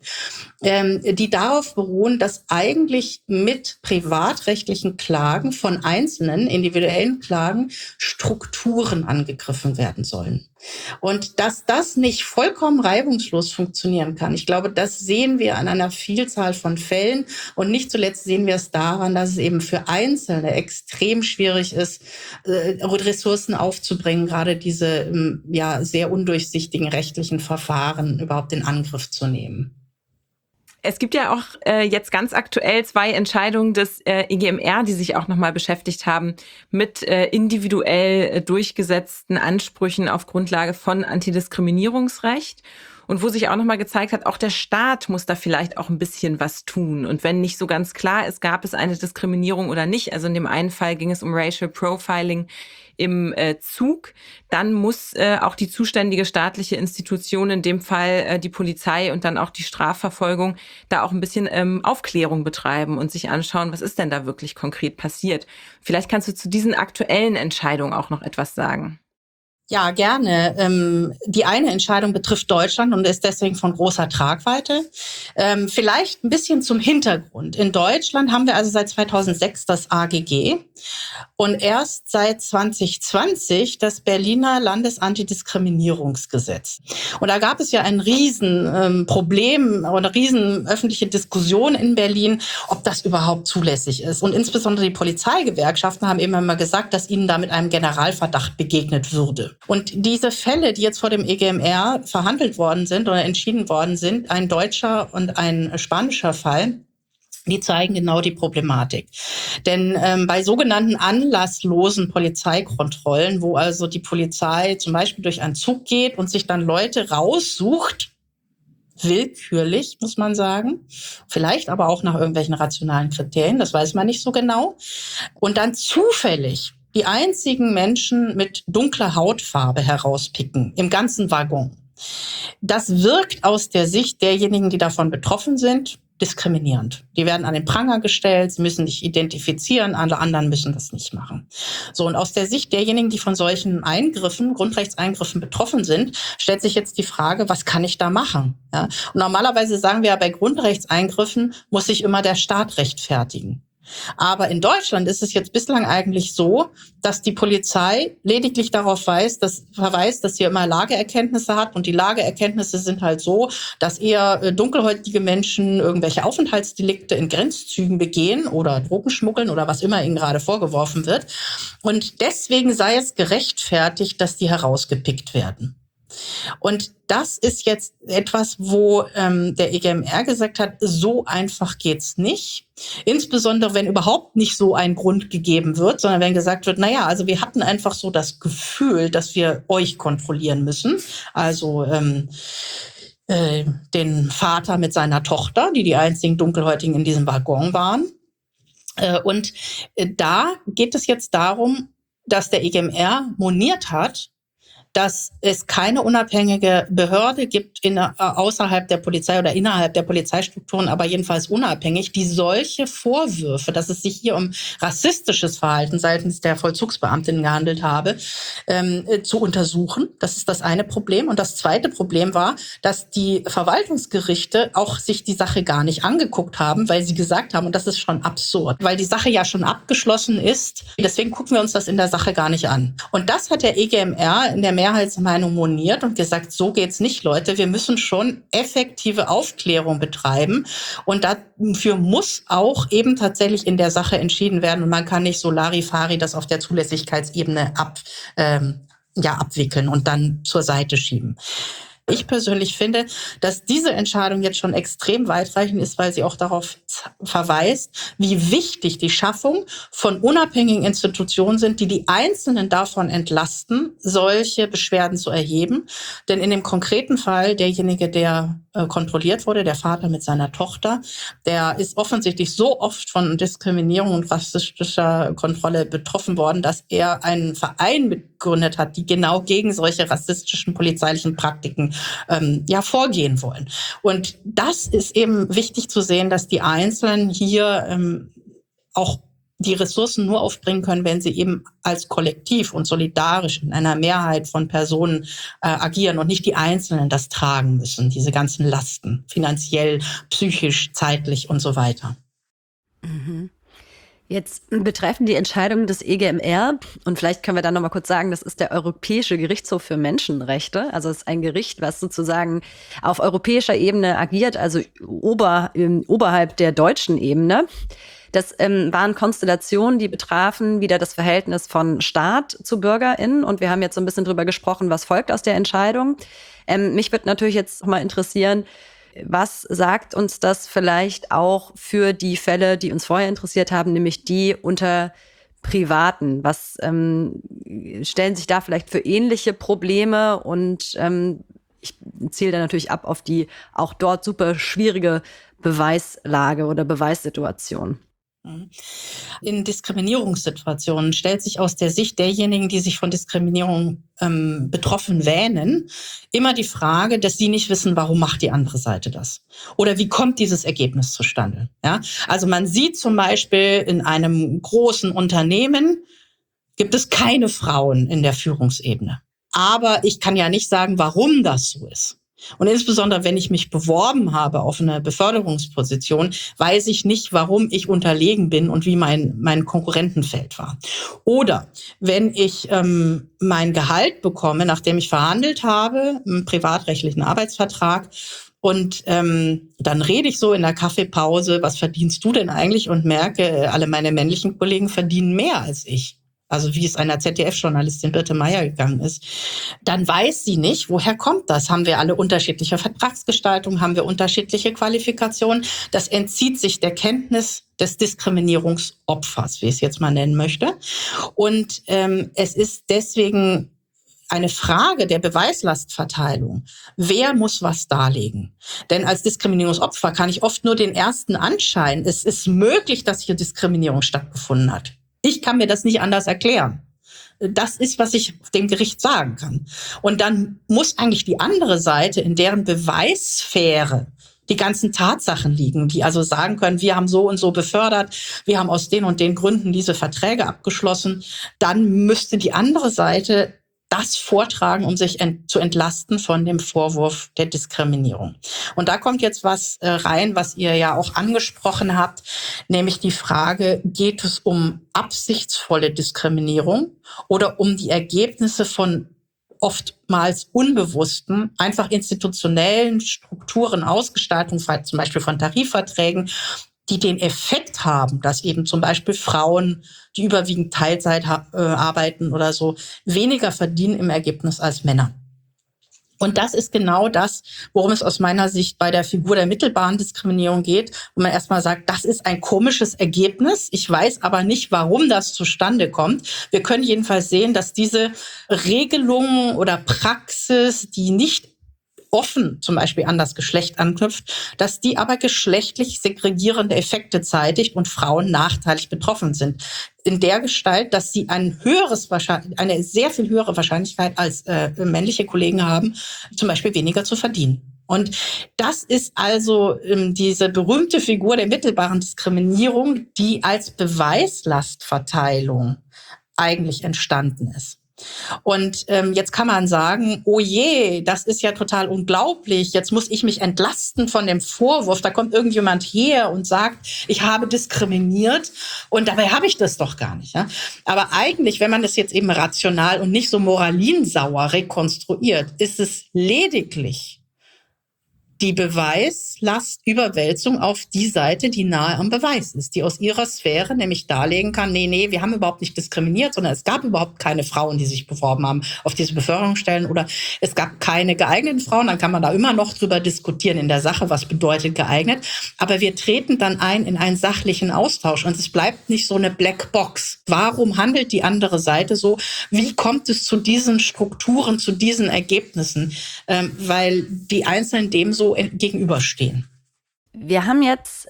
S3: die darauf beruhen, dass eigentlich mit privatrechtlichen Klagen von einzelnen individuellen Klagen Strukturen angegriffen werden sollen. Und dass das nicht vollkommen reibungslos funktionieren kann, ich glaube, das sehen wir an einer Vielzahl von Fällen. Und nicht zuletzt sehen wir es daran, dass es eben für Einzelne extrem schwierig ist, Ressourcen aufzubringen, gerade diese sehr undurchsichtigen rechtlichen Verfahren überhaupt in Angriff zu nehmen.
S1: Es gibt ja auch jetzt ganz aktuell 2 Entscheidungen des EGMR, die sich auch nochmal beschäftigt haben mit individuell durchgesetzten Ansprüchen auf Grundlage von Antidiskriminierungsrecht. Und wo sich auch nochmal gezeigt hat, auch der Staat muss da vielleicht auch ein bisschen was tun. Und wenn nicht so ganz klar ist, gab es eine Diskriminierung oder nicht, also in dem einen Fall ging es um Racial Profiling im Zug, dann muss auch die zuständige staatliche Institution, in dem Fall die Polizei und dann auch die Strafverfolgung, da auch ein bisschen Aufklärung betreiben und sich anschauen, was ist denn da wirklich konkret passiert. Vielleicht kannst du zu diesen aktuellen Entscheidungen auch noch etwas sagen.
S3: Ja, gerne. Die eine Entscheidung betrifft Deutschland und ist deswegen von großer Tragweite. Vielleicht ein bisschen zum Hintergrund. In Deutschland haben wir also seit 2006 das AGG und erst seit 2020 das Berliner Landesantidiskriminierungsgesetz. Und da gab es ja ein Problem oder eine riesen öffentliche Diskussion in Berlin, ob das überhaupt zulässig ist. Und insbesondere die Polizeigewerkschaften haben immer mal gesagt, dass ihnen da mit einem Generalverdacht begegnet würde. Und diese Fälle, die jetzt vor dem EGMR verhandelt worden sind oder entschieden worden sind, ein deutscher und ein spanischer Fall, die zeigen genau die Problematik. Denn bei sogenannten anlasslosen Polizeikontrollen, wo also die Polizei zum Beispiel durch einen Zug geht und sich dann Leute raussucht, willkürlich, muss man sagen, vielleicht aber auch nach irgendwelchen rationalen Kriterien, das weiß man nicht so genau, und dann zufällig die einzigen Menschen mit dunkler Hautfarbe herauspicken im ganzen Waggon. Das wirkt aus der Sicht derjenigen, die davon betroffen sind, diskriminierend. Die werden an den Pranger gestellt, sie müssen sich identifizieren, alle anderen müssen das nicht machen. So, und aus der Sicht derjenigen, die von solchen Eingriffen, Grundrechtseingriffen betroffen sind, stellt sich jetzt die Frage, was kann ich da machen? Ja? Und normalerweise sagen wir ja, bei Grundrechtseingriffen muss sich immer der Staat rechtfertigen. Aber in Deutschland ist es jetzt bislang eigentlich so, dass die Polizei lediglich darauf verweist, dass sie immer Lageerkenntnisse hat. Und die Lageerkenntnisse sind halt so, dass eher dunkelhäutige Menschen irgendwelche Aufenthaltsdelikte in Grenzzügen begehen oder Drogen schmuggeln oder was immer ihnen gerade vorgeworfen wird. Und deswegen sei es gerechtfertigt, dass die herausgepickt werden. Und das ist jetzt etwas, wo der EGMR gesagt hat, so einfach geht's nicht. Insbesondere, wenn überhaupt nicht so ein Grund gegeben wird, sondern wenn gesagt wird, naja, also wir hatten einfach so das Gefühl, dass wir euch kontrollieren müssen. Also den Vater mit seiner Tochter, die einzigen Dunkelhäutigen in diesem Waggon waren. Und da geht es jetzt darum, dass der EGMR moniert hat, dass es keine unabhängige Behörde gibt außerhalb der Polizei oder innerhalb der Polizeistrukturen, aber jedenfalls unabhängig, die solche Vorwürfe, dass es sich hier um rassistisches Verhalten seitens der Vollzugsbeamtinnen gehandelt habe, zu untersuchen. Das ist das eine Problem. Und das zweite Problem war, dass die Verwaltungsgerichte auch sich die Sache gar nicht angeguckt haben, weil sie gesagt haben, und das ist schon absurd, weil die Sache ja schon abgeschlossen ist. Deswegen gucken wir uns das in der Sache gar nicht an. Und das hat der EGMR in der Mehrheitsmeinung moniert und gesagt, so geht's nicht, Leute. Wir müssen schon effektive Aufklärung betreiben. Und dafür muss auch eben tatsächlich in der Sache entschieden werden. Und man kann nicht so Larifari das auf der Zulässigkeitsebene abwickeln und dann zur Seite schieben. Ich persönlich finde, dass diese Entscheidung jetzt schon extrem weitreichend ist, weil sie auch darauf verweist, wie wichtig die Schaffung von unabhängigen Institutionen sind, die Einzelnen davon entlasten, solche Beschwerden zu erheben. Denn in dem konkreten Fall, derjenige, der kontrolliert wurde, der Vater mit seiner Tochter, der ist offensichtlich so oft von Diskriminierung und rassistischer Kontrolle betroffen worden, dass er einen Verein mitgegründet hat, die genau gegen solche rassistischen polizeilichen Praktiken vorgehen wollen. Und das ist eben wichtig zu sehen, dass die Einzelnen hier auch die Ressourcen nur aufbringen können, wenn sie eben als Kollektiv und solidarisch in einer Mehrheit von Personen agieren und nicht die Einzelnen das tragen müssen, diese ganzen Lasten, finanziell, psychisch, zeitlich und so weiter.
S2: Mhm. Jetzt betreffen die Entscheidungen des EGMR, und vielleicht können wir dann nochmal kurz sagen, das ist der Europäische Gerichtshof für Menschenrechte. Also es ist ein Gericht, was sozusagen auf europäischer Ebene agiert, also oberhalb der deutschen Ebene. Das waren Konstellationen, die betrafen wieder das Verhältnis von Staat zu BürgerInnen. Und wir haben jetzt so ein bisschen drüber gesprochen, was folgt aus der Entscheidung. Mich würde natürlich jetzt mal interessieren, was sagt uns das vielleicht auch für die Fälle, die uns vorher interessiert haben, nämlich die unter Privaten? Was stellen sich da vielleicht für ähnliche Probleme? Und ich ziele da natürlich ab auf die auch dort super schwierige Beweislage oder Beweissituation.
S3: In Diskriminierungssituationen stellt sich aus der Sicht derjenigen, die sich von Diskriminierung betroffen wähnen, immer die Frage, dass sie nicht wissen, warum macht die andere Seite das? Oder wie kommt dieses Ergebnis zustande? Ja? Also man sieht zum Beispiel in einem großen Unternehmen, gibt es keine Frauen in der Führungsebene. Aber ich kann ja nicht sagen, warum das so ist. Und insbesondere, wenn ich mich beworben habe auf eine Beförderungsposition, weiß ich nicht, warum ich unterlegen bin und wie mein Konkurrentenfeld war. Oder wenn ich mein Gehalt bekomme, nachdem ich verhandelt habe, einen privatrechtlichen Arbeitsvertrag, und dann rede ich so in der Kaffeepause, was verdienst du denn eigentlich? Und merke, alle meine männlichen Kollegen verdienen mehr als ich. Also wie es einer ZDF-Journalistin Birte Meyer gegangen ist. Dann weiß sie nicht, woher kommt das? Haben wir alle unterschiedliche Vertragsgestaltung? Haben wir unterschiedliche Qualifikationen? Das entzieht sich der Kenntnis des Diskriminierungsopfers, wie ich es jetzt mal nennen möchte. Und es ist deswegen eine Frage der Beweislastverteilung. Wer muss was darlegen? Denn als Diskriminierungsopfer kann ich oft nur den ersten Anschein. Es ist möglich, dass hier Diskriminierung stattgefunden hat. Ich kann mir das nicht anders erklären. Das ist, was ich dem Gericht sagen kann. Und dann muss eigentlich die andere Seite, in deren Beweissphäre die ganzen Tatsachen liegen, die also sagen können, wir haben so und so befördert, wir haben aus den und den Gründen diese Verträge abgeschlossen, dann müsste die andere Seite das vortragen, um sich zu entlasten von dem Vorwurf der Diskriminierung. Und da kommt jetzt was rein, was ihr ja auch angesprochen habt, nämlich die Frage, geht es um absichtsvolle Diskriminierung oder um die Ergebnisse von oftmals unbewussten, einfach institutionellen Strukturen, Ausgestaltung, zum Beispiel von Tarifverträgen, die den Effekt haben, dass eben zum Beispiel Frauen, die überwiegend Teilzeit arbeiten oder so, weniger verdienen im Ergebnis als Männer. Und das ist genau das, worum es aus meiner Sicht bei der Figur der mittelbaren Diskriminierung geht, wo man erstmal sagt, das ist ein komisches Ergebnis. Ich weiß aber nicht, warum das zustande kommt. Wir können jedenfalls sehen, dass diese Regelungen oder Praxis, die nicht offen zum Beispiel an das Geschlecht anknüpft, dass die aber geschlechtlich segregierende Effekte zeitigt und Frauen nachteilig betroffen sind. In der Gestalt, dass sie eine sehr viel höhere Wahrscheinlichkeit als männliche Kollegen haben, zum Beispiel weniger zu verdienen. Und das ist also diese berühmte Figur der mittelbaren Diskriminierung, die als Beweislastverteilung eigentlich entstanden ist. Und jetzt kann man sagen, oh je, das ist ja total unglaublich, jetzt muss ich mich entlasten von dem Vorwurf, da kommt irgendjemand her und sagt, ich habe diskriminiert und dabei habe ich das doch gar nicht. Ja? Aber eigentlich, wenn man das jetzt eben rational und nicht so moralinsauer rekonstruiert, ist es lediglich die Beweislastüberwälzung auf die Seite, die nahe am Beweis ist, die aus ihrer Sphäre nämlich darlegen kann, nee, wir haben überhaupt nicht diskriminiert, sondern es gab überhaupt keine Frauen, die sich beworben haben auf diese Beförderungsstellen oder es gab keine geeigneten Frauen, dann kann man da immer noch drüber diskutieren in der Sache, was bedeutet geeignet, aber wir treten dann ein in einen sachlichen Austausch und es bleibt nicht so eine Blackbox. Warum handelt die andere Seite so? Wie kommt es zu diesen Strukturen, zu diesen Ergebnissen? Weil die Einzelnen dem so gegenüberstehen.
S2: Wir haben jetzt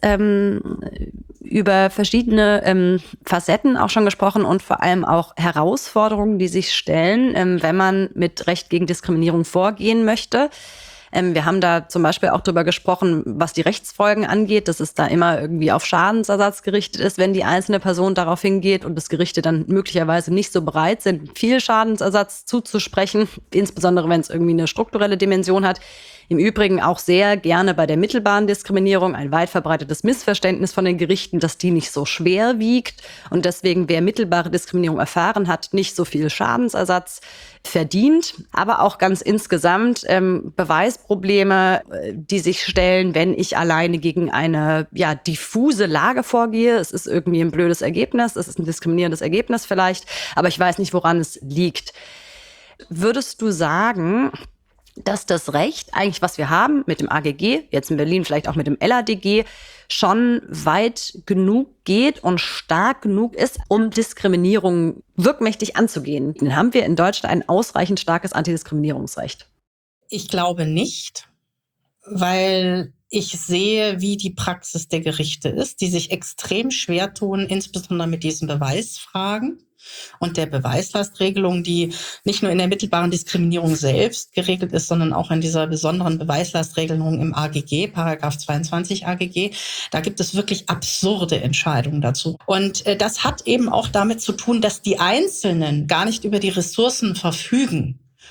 S2: über verschiedene Facetten auch schon gesprochen und vor allem auch Herausforderungen, die sich stellen, wenn man mit Recht gegen Diskriminierung vorgehen möchte. Wir haben da zum Beispiel auch drüber gesprochen, was die Rechtsfolgen angeht, dass es da immer irgendwie auf Schadensersatz gerichtet ist, wenn die einzelne Person darauf hingeht und das Gerichte dann möglicherweise nicht so bereit sind, viel Schadensersatz zuzusprechen, insbesondere wenn es irgendwie eine strukturelle Dimension hat. Im Übrigen auch sehr gerne bei der mittelbaren Diskriminierung ein weit verbreitetes Missverständnis von den Gerichten, dass die nicht so schwer wiegt und deswegen, wer mittelbare Diskriminierung erfahren hat, nicht so viel Schadensersatz verdient. Aber auch ganz insgesamt Beweisprobleme, die sich stellen, wenn ich alleine gegen eine diffuse Lage vorgehe. Es ist irgendwie ein blödes Ergebnis, es ist ein diskriminierendes Ergebnis vielleicht, aber ich weiß nicht, woran es liegt. Würdest du sagen, dass das Recht, eigentlich was wir haben mit dem AGG, jetzt in Berlin vielleicht auch mit dem LADG, schon weit genug geht und stark genug ist, um Diskriminierung wirkmächtig anzugehen? Dann haben wir in Deutschland ein ausreichend starkes Antidiskriminierungsrecht.
S3: Ich glaube nicht, weil ich sehe, wie die Praxis der Gerichte ist, die sich extrem schwer tun, insbesondere mit diesen Beweisfragen und der Beweislastregelung, die nicht nur in der mittelbaren Diskriminierung selbst geregelt ist, sondern auch in dieser besonderen Beweislastregelung im AGG, Paragraph 22 AGG. Da gibt es wirklich absurde Entscheidungen dazu. Und das hat eben auch damit zu tun, dass die Einzelnen gar nicht über die Ressourcen verfügen,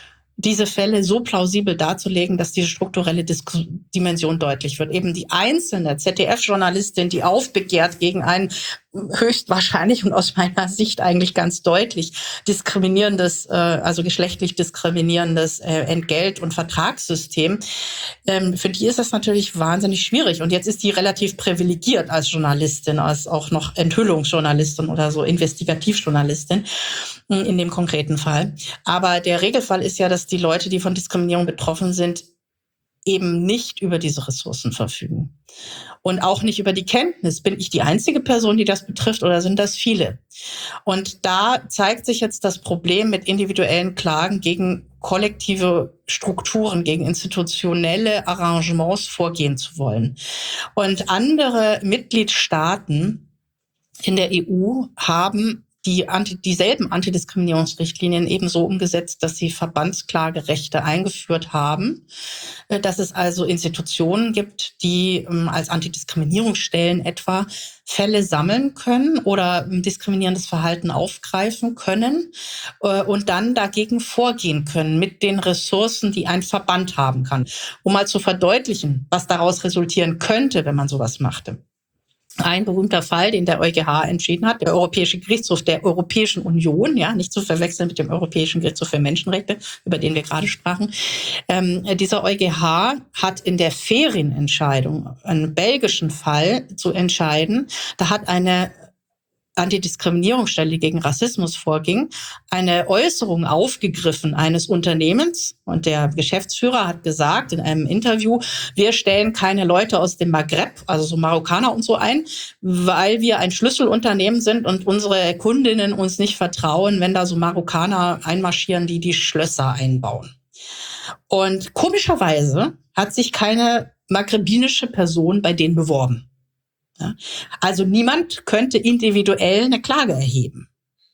S3: diese Fälle so plausibel darzulegen, dass diese strukturelle Dimension deutlich wird. Eben die einzelne ZDF-Journalistin, die aufbegehrt gegen ein höchstwahrscheinlich und aus meiner Sicht eigentlich ganz deutlich diskriminierendes, also geschlechtlich diskriminierendes Entgelt- und Vertragssystem, für die ist das natürlich wahnsinnig schwierig. Und jetzt ist die relativ privilegiert als Journalistin, als auch noch Enthüllungsjournalistin oder so Investigativjournalistin in dem konkreten Fall. Aber der Regelfall ist ja, dass die Leute, die von Diskriminierung betroffen sind, eben nicht über diese Ressourcen verfügen. Und auch nicht über die Kenntnis, bin ich die einzige Person, die das betrifft, oder sind das viele? Und da zeigt sich jetzt das Problem mit individuellen Klagen gegen kollektive Strukturen, gegen institutionelle Arrangements vorgehen zu wollen. Und andere Mitgliedstaaten in der EU haben dieselben Antidiskriminierungsrichtlinien ebenso umgesetzt, dass sie Verbandsklagerechte eingeführt haben, dass es also Institutionen gibt, die als Antidiskriminierungsstellen etwa Fälle sammeln können oder diskriminierendes Verhalten aufgreifen können und dann dagegen vorgehen können mit den Ressourcen, die ein Verband haben kann. Um mal zu verdeutlichen, was daraus resultieren könnte, wenn man sowas machte. Ein berühmter Fall, den der EuGH entschieden hat, der Europäische Gerichtshof der Europäischen Union, ja, nicht zu verwechseln mit dem Europäischen Gerichtshof für Menschenrechte, über den wir gerade sprachen. Dieser EuGH hat in der Ferienentscheidung, einen belgischen Fall zu entscheiden, da hat eine Antidiskriminierungsstelle, die gegen Rassismus vorging, eine Äußerung aufgegriffen eines Unternehmens. Und der Geschäftsführer hat gesagt in einem Interview, wir stellen keine Leute aus dem Maghreb, also so Marokkaner und so ein, weil wir ein Schlüsselunternehmen sind und unsere Kundinnen uns nicht vertrauen, wenn da so Marokkaner einmarschieren, die die Schlösser einbauen. Und komischerweise hat sich keine maghrebinische Person bei denen beworben. Ja, also niemand könnte individuell eine Klage erheben.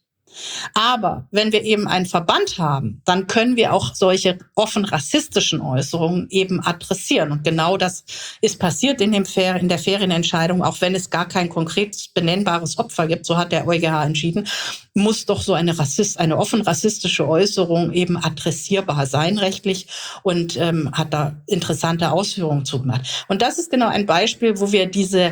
S3: Aber wenn wir eben einen Verband haben, dann können wir auch solche offen rassistischen Äußerungen eben adressieren. Und genau das ist passiert in der Ferienentscheidung, auch wenn es gar kein konkret benennbares Opfer gibt, so hat der EuGH entschieden, muss doch so eine offen rassistische Äußerung eben adressierbar sein rechtlich und hat da interessante Ausführungen zugemacht. Und das ist genau ein Beispiel, wo wir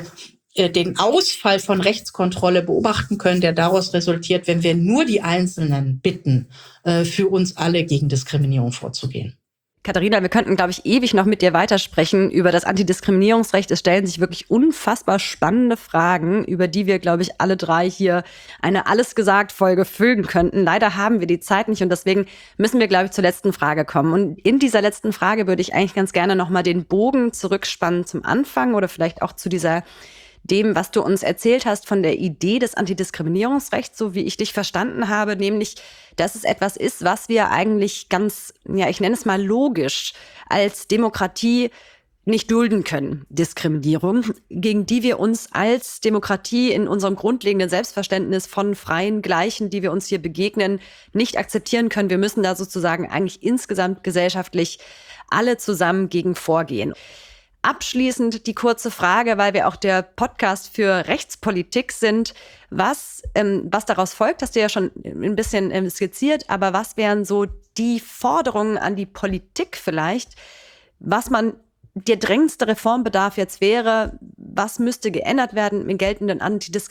S3: den Ausfall von Rechtskontrolle beobachten können, der daraus resultiert, wenn wir nur die Einzelnen bitten, für uns alle gegen Diskriminierung vorzugehen.
S2: Katharina, wir könnten, glaube ich, ewig noch mit dir weitersprechen über das Antidiskriminierungsrecht. Es stellen sich wirklich unfassbar spannende Fragen, über die wir, glaube ich, alle drei hier eine Alles-gesagt-Folge füllen könnten. Leider haben wir die Zeit nicht und deswegen müssen wir, glaube ich, zur letzten Frage kommen. Und in dieser letzten Frage würde ich eigentlich ganz gerne nochmal den Bogen zurückspannen zum Anfang oder vielleicht auch zu dem, was du uns erzählt hast von der Idee des Antidiskriminierungsrechts, so wie ich dich verstanden habe, nämlich, dass es etwas ist, was wir eigentlich ganz, ja, ich nenne es mal logisch, als Demokratie nicht dulden können, Diskriminierung, gegen die wir uns als Demokratie in unserem grundlegenden Selbstverständnis von freien Gleichen, die wir uns hier begegnen, nicht akzeptieren können. Wir müssen da sozusagen eigentlich insgesamt gesellschaftlich alle zusammen gegen vorgehen. Abschließend die kurze Frage, weil wir auch der Podcast für Rechtspolitik sind. Was daraus folgt, hast du ja schon ein bisschen skizziert, aber was wären so die Forderungen an die Politik vielleicht, was der drängendste Reformbedarf jetzt wäre, was müsste geändert werden im geltenden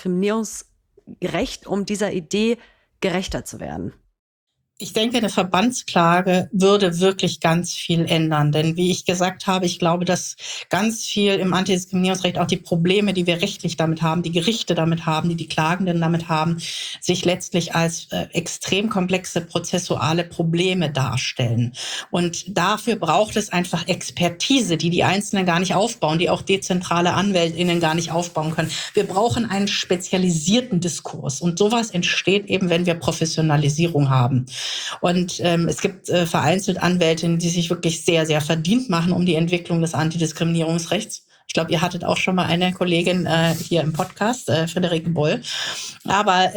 S2: Antidiskriminierungsrecht, um dieser Idee gerechter zu werden?
S3: Ich denke, eine Verbandsklage würde wirklich ganz viel ändern. Denn wie ich gesagt habe, ich glaube, dass ganz viel im Antidiskriminierungsrecht auch die Probleme, die wir rechtlich damit haben, die Gerichte damit haben, die Klagenden damit haben, sich letztlich als extrem komplexe prozessuale Probleme darstellen. Und dafür braucht es einfach Expertise, die Einzelnen gar nicht aufbauen, die auch dezentrale AnwältInnen gar nicht aufbauen können. Wir brauchen einen spezialisierten Diskurs. Und sowas entsteht eben, wenn wir Professionalisierung haben. Und es gibt vereinzelt Anwältinnen, die sich wirklich sehr, sehr verdient machen um die Entwicklung des Antidiskriminierungsrechts. Ich glaube, ihr hattet auch schon mal eine Kollegin hier im Podcast, Friederike Boll. Aber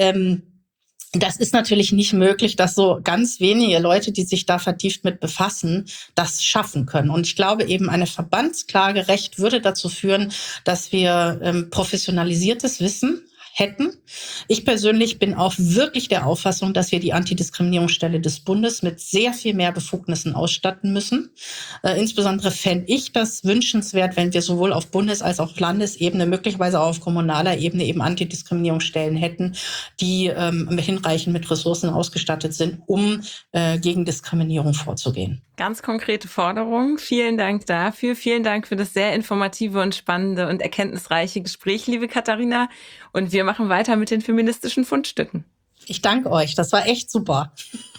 S3: das ist natürlich nicht möglich, dass so ganz wenige Leute, die sich da vertieft mit befassen, das schaffen können. Und ich glaube eben, eine Verbandsklagerecht würde dazu führen, dass wir professionalisiertes Wissen hätten. Ich persönlich bin auch wirklich der Auffassung, dass wir die Antidiskriminierungsstelle des Bundes mit sehr viel mehr Befugnissen ausstatten müssen. Insbesondere fände ich das wünschenswert, wenn wir sowohl auf Bundes- als auch Landesebene, möglicherweise auch auf kommunaler Ebene eben Antidiskriminierungsstellen hätten, die hinreichend mit Ressourcen ausgestattet sind, um gegen Diskriminierung vorzugehen.
S1: Ganz konkrete Forderung. Vielen Dank dafür. Vielen Dank für das sehr informative und spannende und erkenntnisreiche Gespräch, liebe Katharina. Und wir machen weiter mit den feministischen Fundstücken.
S3: Ich danke euch. Das war echt super.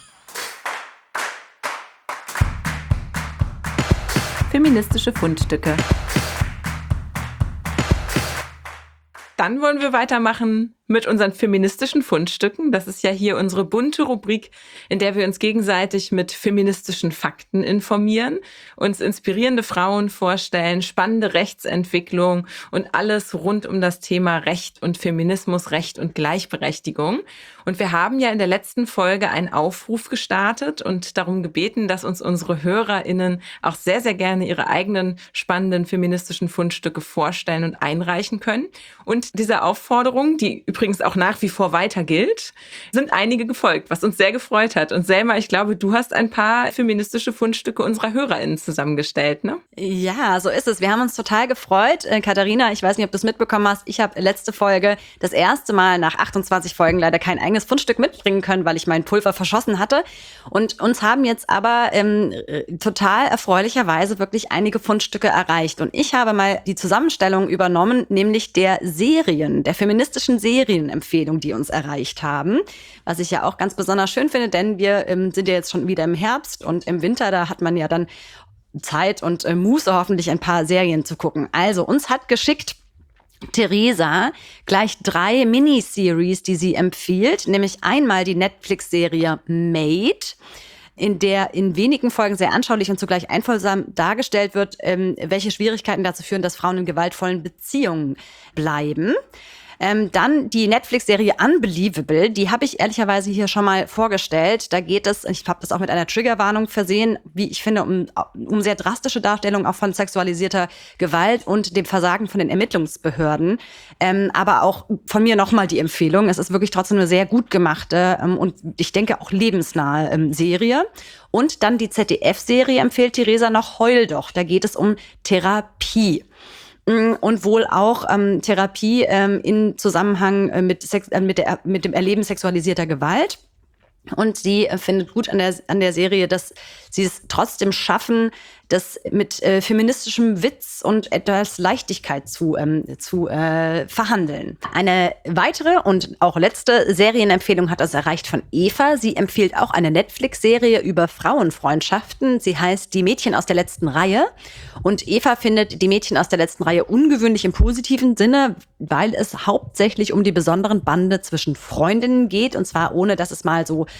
S1: Feministische Fundstücke. Dann wollen wir weitermachen mit unseren feministischen Fundstücken. Das ist ja hier unsere bunte Rubrik, in der wir uns gegenseitig mit feministischen Fakten informieren, uns inspirierende Frauen vorstellen, spannende Rechtsentwicklung und alles rund um das Thema Recht und Feminismus, Recht und Gleichberechtigung. Und wir haben ja in der letzten Folge einen Aufruf gestartet und darum gebeten, dass uns unsere HörerInnen auch sehr, sehr gerne ihre eigenen spannenden feministischen Fundstücke vorstellen und einreichen können. Und dieser Aufforderung, die übrigens auch nach wie vor weiter gilt, sind einige gefolgt, was uns sehr gefreut hat. Und Selma, ich glaube, du hast ein paar feministische Fundstücke unserer HörerInnen zusammengestellt, ne?
S2: Ja, so ist es. Wir haben uns total gefreut. Katharina, ich weiß nicht, ob du es mitbekommen hast. Ich habe letzte Folge das erste Mal nach 28 Folgen leider kein eigenes Fundstück mitbringen können, weil ich mein Pulver verschossen hatte. Und uns haben jetzt aber total erfreulicherweise wirklich einige Fundstücke erreicht. Und ich habe mal die Zusammenstellung übernommen, nämlich der feministischen Serienempfehlung, die uns erreicht haben. Was ich ja auch ganz besonders schön finde, denn wir sind ja jetzt schon wieder im Herbst und im Winter, da hat man ja dann Zeit und Muße hoffentlich ein paar Serien zu gucken. Also uns hat geschickt Theresa gleich 3 Miniseries, die sie empfiehlt, nämlich einmal die Netflix-Serie Made, in der in wenigen Folgen sehr anschaulich und zugleich einfühlsam dargestellt wird, welche Schwierigkeiten dazu führen, dass Frauen in gewaltvollen Beziehungen bleiben. Dann die Netflix-Serie Unbelievable, die habe ich ehrlicherweise hier schon mal vorgestellt. Da geht es, ich habe das auch mit einer Triggerwarnung versehen, wie ich finde, um sehr drastische Darstellungen auch von sexualisierter Gewalt und dem Versagen von den Ermittlungsbehörden. Aber auch von mir nochmal die Empfehlung. Es ist wirklich trotzdem eine sehr gut gemachte und ich denke auch lebensnahe Serie. Und dann die ZDF-Serie empfiehlt Theresa noch Heul doch. Da geht es um Therapie. Und wohl auch Therapie in Zusammenhang mit dem Erleben sexualisierter Gewalt. Und sie findet gut an der Serie, dass sie es trotzdem schaffen, das mit feministischem Witz und etwas Leichtigkeit zu verhandeln. Eine weitere und auch letzte Serienempfehlung hat das erreicht von Eva. Sie empfiehlt auch eine Netflix-Serie über Frauenfreundschaften. Sie heißt Die Mädchen aus der letzten Reihe. Und Eva findet Die Mädchen aus der letzten Reihe ungewöhnlich im positiven Sinne, weil es hauptsächlich um die besonderen Bande zwischen Freundinnen geht. Und zwar ohne, dass es mal so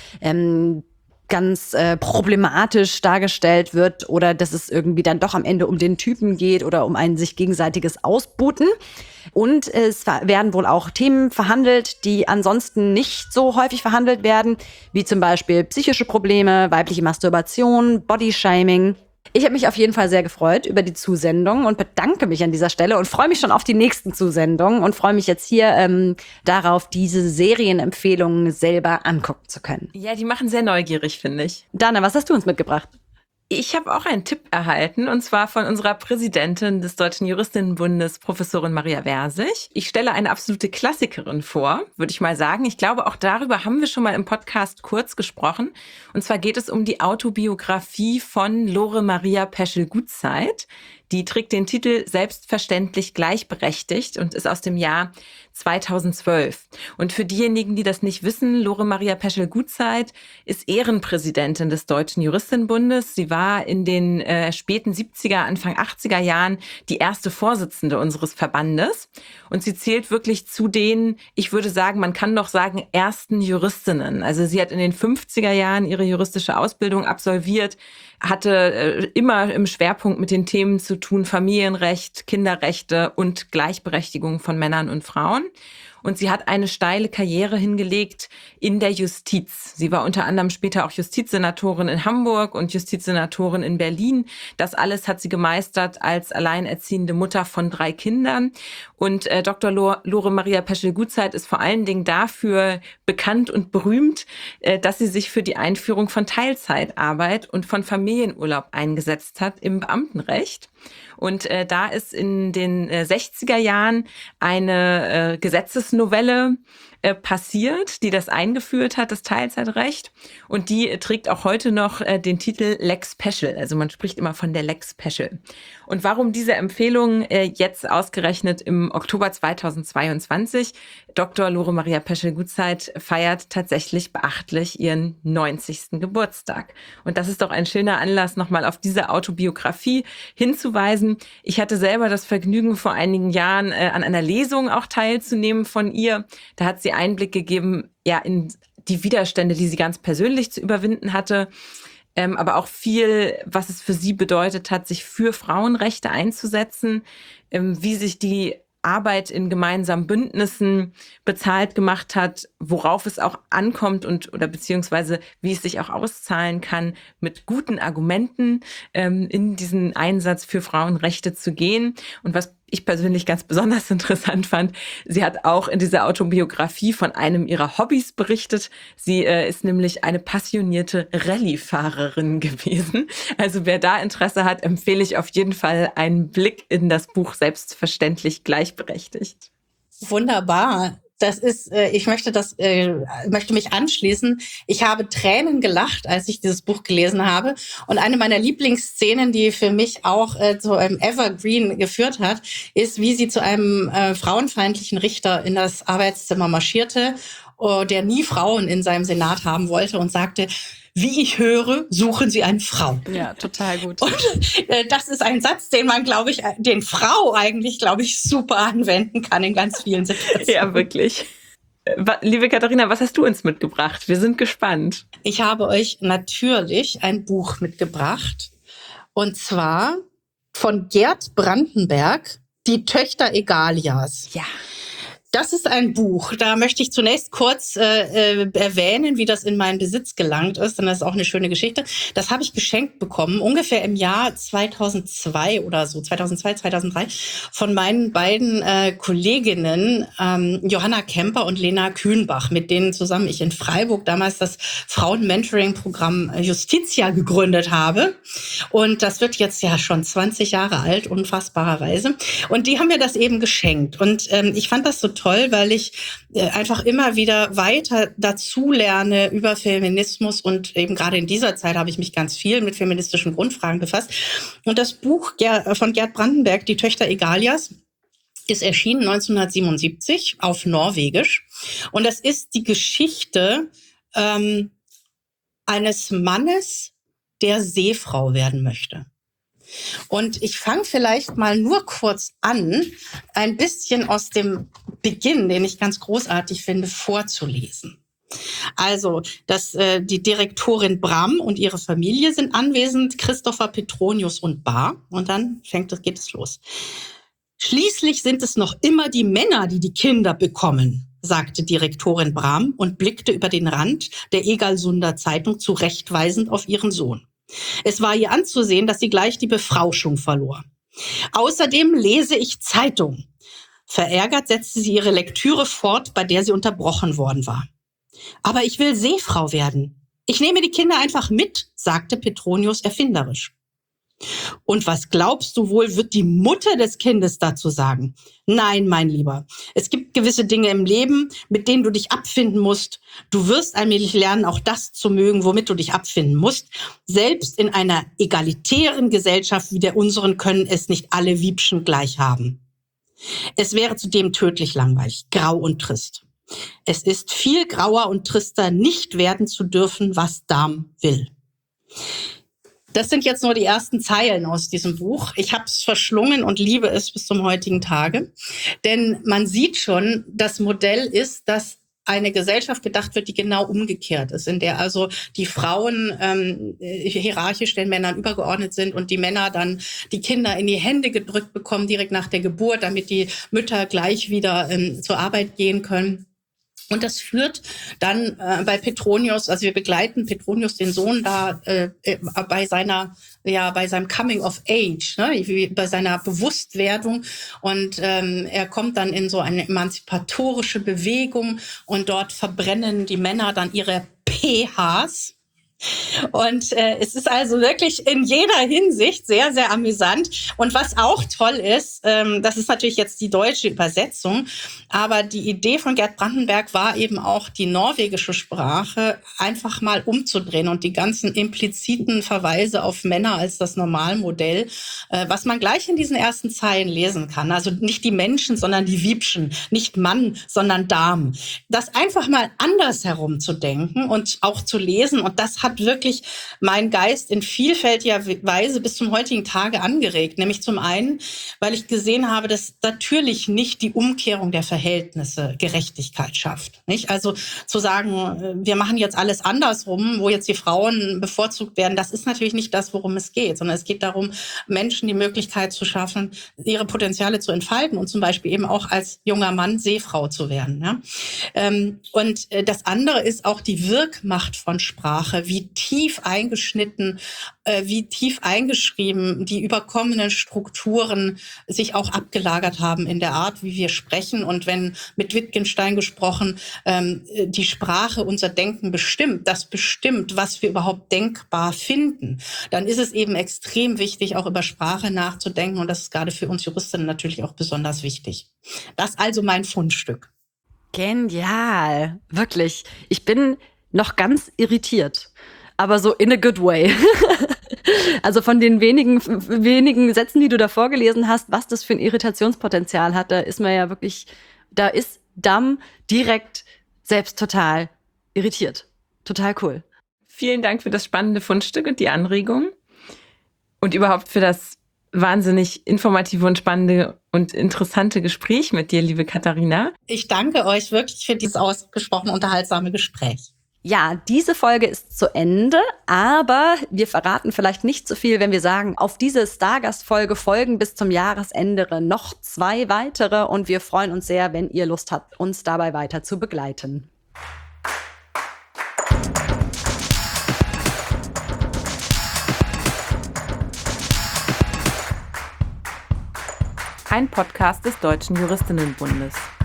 S2: ganz problematisch dargestellt wird oder dass es irgendwie dann doch am Ende um den Typen geht oder um ein sich gegenseitiges Ausbuten. Und es werden wohl auch Themen verhandelt, die ansonsten nicht so häufig verhandelt werden, wie zum Beispiel psychische Probleme, weibliche Masturbation, Bodyshaming. Ich habe mich auf jeden Fall sehr gefreut über die Zusendung und bedanke mich an dieser Stelle und freue mich schon auf die nächsten Zusendungen und freue mich jetzt hier darauf, diese Serienempfehlungen selber angucken zu können.
S1: Ja, die machen sehr neugierig, finde ich.
S2: Dana, was hast du uns mitgebracht?
S1: Ich habe auch einen Tipp erhalten, und zwar von unserer Präsidentin des Deutschen Juristinnenbundes, Professorin Maria Versich. Ich stelle eine absolute Klassikerin vor, würde ich mal sagen. Ich glaube, auch darüber haben wir schon mal im Podcast kurz gesprochen. Und zwar geht es um die Autobiografie von Lore Maria Peschel-Gutzeit. Die trägt den Titel Selbstverständlich gleichberechtigt und ist aus dem Jahr 2012. Und für diejenigen, die das nicht wissen, Lore Maria Peschel-Gutzeit ist Ehrenpräsidentin des Deutschen Juristinnenbundes. Sie war in den späten 70er, Anfang 80er Jahren die erste Vorsitzende unseres Verbandes. Und sie zählt wirklich zu den, ich würde sagen, man kann doch sagen, ersten Juristinnen. Also sie hat in den 50er Jahren ihre juristische Ausbildung absolviert, hatte immer im Schwerpunkt mit den Themen zu tun, Familienrecht, Kinderrechte und Gleichberechtigung von Männern und Frauen. und sie hat eine steile Karriere hingelegt in der Justiz. Sie war unter anderem später auch Justizsenatorin in Hamburg und Justizsenatorin in Berlin. Das alles hat sie gemeistert als alleinerziehende Mutter von 3 Kindern. Und Dr. Lore Maria Peschel-Gutzeit ist vor allen Dingen dafür bekannt und berühmt, dass sie sich für die Einführung von Teilzeitarbeit und von Familienurlaub eingesetzt hat im Beamtenrecht. Und da ist in den 60er Jahren eine Gesetzesnovelle passiert, die das eingeführt hat, das Teilzeitrecht. Und die trägt auch heute noch den Titel Lex Peschel. Also man spricht immer von der Lex Peschel. Und warum diese Empfehlung jetzt ausgerechnet im Oktober 2022? Dr. Lore Maria Peschel-Gutzeit feiert tatsächlich beachtlich ihren 90. Geburtstag. Und das ist doch ein schöner Anlass, nochmal auf diese Autobiografie hinzuweisen. Ich hatte selber das Vergnügen, vor einigen Jahren an einer Lesung auch teilzunehmen von ihr. Da hat sie Einblick gegeben, ja, in die Widerstände, die sie ganz persönlich zu überwinden hatte, aber auch viel, was es für sie bedeutet hat, sich für Frauenrechte einzusetzen, wie sich die Arbeit in gemeinsamen Bündnissen bezahlt gemacht hat, worauf es auch ankommt oder beziehungsweise wie es sich auch auszahlen kann, mit guten Argumenten in diesen Einsatz für Frauenrechte zu gehen. Und was ich persönlich ganz besonders interessant fand, sie hat auch in dieser Autobiografie von einem ihrer Hobbys berichtet. Sie ist nämlich eine passionierte Rallye-Fahrerin gewesen. Also wer da Interesse hat, empfehle ich auf jeden Fall einen Blick in das Buch Selbstverständlich gleichberechtigt.
S3: Wunderbar. Das ist, ich möchte mich anschließen. Ich habe Tränen gelacht, als ich dieses Buch gelesen habe. Und eine meiner Lieblingsszenen, die für mich auch zu einem Evergreen geführt hat, ist, wie sie zu einem frauenfeindlichen Richter in das Arbeitszimmer marschierte, der nie Frauen in seinem Senat haben wollte und sagte: Wie ich höre, suchen Sie eine Frau.
S2: Ja, total gut.
S3: Und das ist ein Satz, den man, den Frau eigentlich, super anwenden kann in ganz vielen Situationen.
S1: Ja, wirklich. Liebe Katharina, was hast du uns mitgebracht? Wir sind gespannt.
S3: Ich habe euch natürlich ein Buch mitgebracht. Und zwar von Gerd Brandenberg, Die Töchter Egalias.
S1: Ja.
S3: Das ist ein Buch, da möchte ich zunächst kurz erwähnen, wie das in meinen Besitz gelangt ist, denn das ist auch eine schöne Geschichte. Das habe ich geschenkt bekommen, ungefähr im Jahr 2002 oder so, 2002, 2003, von meinen beiden Kolleginnen Johanna Kemper und Lena Kühnbach, mit denen zusammen ich in Freiburg damals das Frauen-Mentoring-Programm Justitia gegründet habe. Und das wird jetzt ja schon 20 Jahre alt, unfassbarerweise. Und die haben mir das eben geschenkt. Und ich fand das so toll, weil ich einfach immer wieder weiter dazu lerne über Feminismus, und eben gerade in dieser Zeit habe ich mich ganz viel mit feministischen Grundfragen befasst. Und das Buch von Gerd Brandenberg, Die Töchter Egalias, ist erschienen 1977 auf Norwegisch. Und das ist die Geschichte eines Mannes, der Seefrau werden möchte. Und ich fange vielleicht mal nur kurz an, ein bisschen aus dem Beginn, den ich ganz großartig finde, vorzulesen. Also, die Direktorin Bram und ihre Familie sind anwesend, Christopher, Petronius und Bar. Und dann geht es los. Schließlich sind es noch immer die Männer, die die Kinder bekommen, sagte Direktorin Bram und blickte über den Rand der Egersunder Zeitung zurechtweisend auf ihren Sohn. Es war ihr anzusehen, dass sie gleich die Befrauschung verlor. Außerdem lese ich Zeitung. Verärgert setzte sie ihre Lektüre fort, bei der sie unterbrochen worden war. Aber ich will Seefrau werden. Ich nehme die Kinder einfach mit, sagte Petronius erfinderisch. Und was glaubst du wohl, wird die Mutter des Kindes dazu sagen? Nein, mein Lieber, es gibt gewisse Dinge im Leben, mit denen du dich abfinden musst. Du wirst allmählich lernen, auch das zu mögen, womit du dich abfinden musst. Selbst in einer egalitären Gesellschaft wie der unseren können es nicht alle Wiebschen gleich haben. Es wäre zudem tödlich langweilig, grau und trist. Es ist viel grauer und trister, nicht werden zu dürfen, was Darm will. Das sind jetzt nur die ersten Zeilen aus diesem Buch. Ich habe es verschlungen und liebe es bis zum heutigen Tage. Denn man sieht schon, das Modell ist, dass eine Gesellschaft gedacht wird, die genau umgekehrt ist, in der also die Frauen hierarchisch den Männern übergeordnet sind und die Männer dann die Kinder in die Hände gedrückt bekommen, direkt nach der Geburt, damit die Mütter gleich wieder zur Arbeit gehen können. Und das führt dann bei Petronius, also wir begleiten Petronius, den Sohn, da bei seinem Coming of Age, ne, bei seiner Bewusstwerdung. Und er kommt dann in so eine emanzipatorische Bewegung und dort verbrennen die Männer dann ihre PHs. Und es ist also wirklich in jeder Hinsicht sehr, sehr amüsant. Und was auch toll ist, das ist natürlich jetzt die deutsche Übersetzung, aber die Idee von Gerd Brandenberg war eben auch, die norwegische Sprache einfach mal umzudrehen und die ganzen impliziten Verweise auf Männer als das Normalmodell, was man gleich in diesen ersten Zeilen lesen kann. Also nicht die Menschen, sondern die Wiebschen, nicht Mann, sondern Dam. Das einfach mal anders herumzudenken und auch zu lesen, und das hat wirklich meinen Geist in vielfältiger Weise bis zum heutigen Tage angeregt. Nämlich zum einen, weil ich gesehen habe, dass natürlich nicht die Umkehrung der Verhältnisse Gerechtigkeit schafft. Nicht? Also zu sagen, wir machen jetzt alles andersrum, wo jetzt die Frauen bevorzugt werden, das ist natürlich nicht das, worum es geht, sondern es geht darum, Menschen die Möglichkeit zu schaffen, ihre Potenziale zu entfalten und zum Beispiel eben auch als junger Mann Seefrau zu werden. Ja? Und das andere ist auch die Wirkmacht von Sprache, wie tief eingeschnitten, wie tief eingeschrieben die überkommenen Strukturen sich auch abgelagert haben in der Art, wie wir sprechen. Und wenn mit Wittgenstein gesprochen, die Sprache unser Denken bestimmt, das bestimmt, was wir überhaupt denkbar finden, dann ist es eben extrem wichtig, auch über Sprache nachzudenken. Und das ist gerade für uns Juristinnen natürlich auch besonders wichtig. Das ist also mein Fundstück.
S2: Genial, wirklich. Ich bin noch ganz irritiert, aber so in a good way. Also von den wenigen Sätzen, die du da vorgelesen hast, was das für ein Irritationspotenzial hat, da ist man ja wirklich, da ist Dam direkt selbst total irritiert. Total cool.
S1: Vielen Dank für das spannende Fundstück und die Anregung und überhaupt für das wahnsinnig informative und spannende und interessante Gespräch mit dir, liebe Katharina.
S3: Ich danke euch wirklich für dieses ausgesprochen unterhaltsame Gespräch.
S2: Ja, diese Folge ist zu Ende, aber wir verraten vielleicht nicht so viel, wenn wir sagen, auf diese Stargast-Folge folgen bis zum Jahresende noch 2 weitere und wir freuen uns sehr, wenn ihr Lust habt, uns dabei weiter zu begleiten.
S1: Ein Podcast des Deutschen Juristinnenbundes.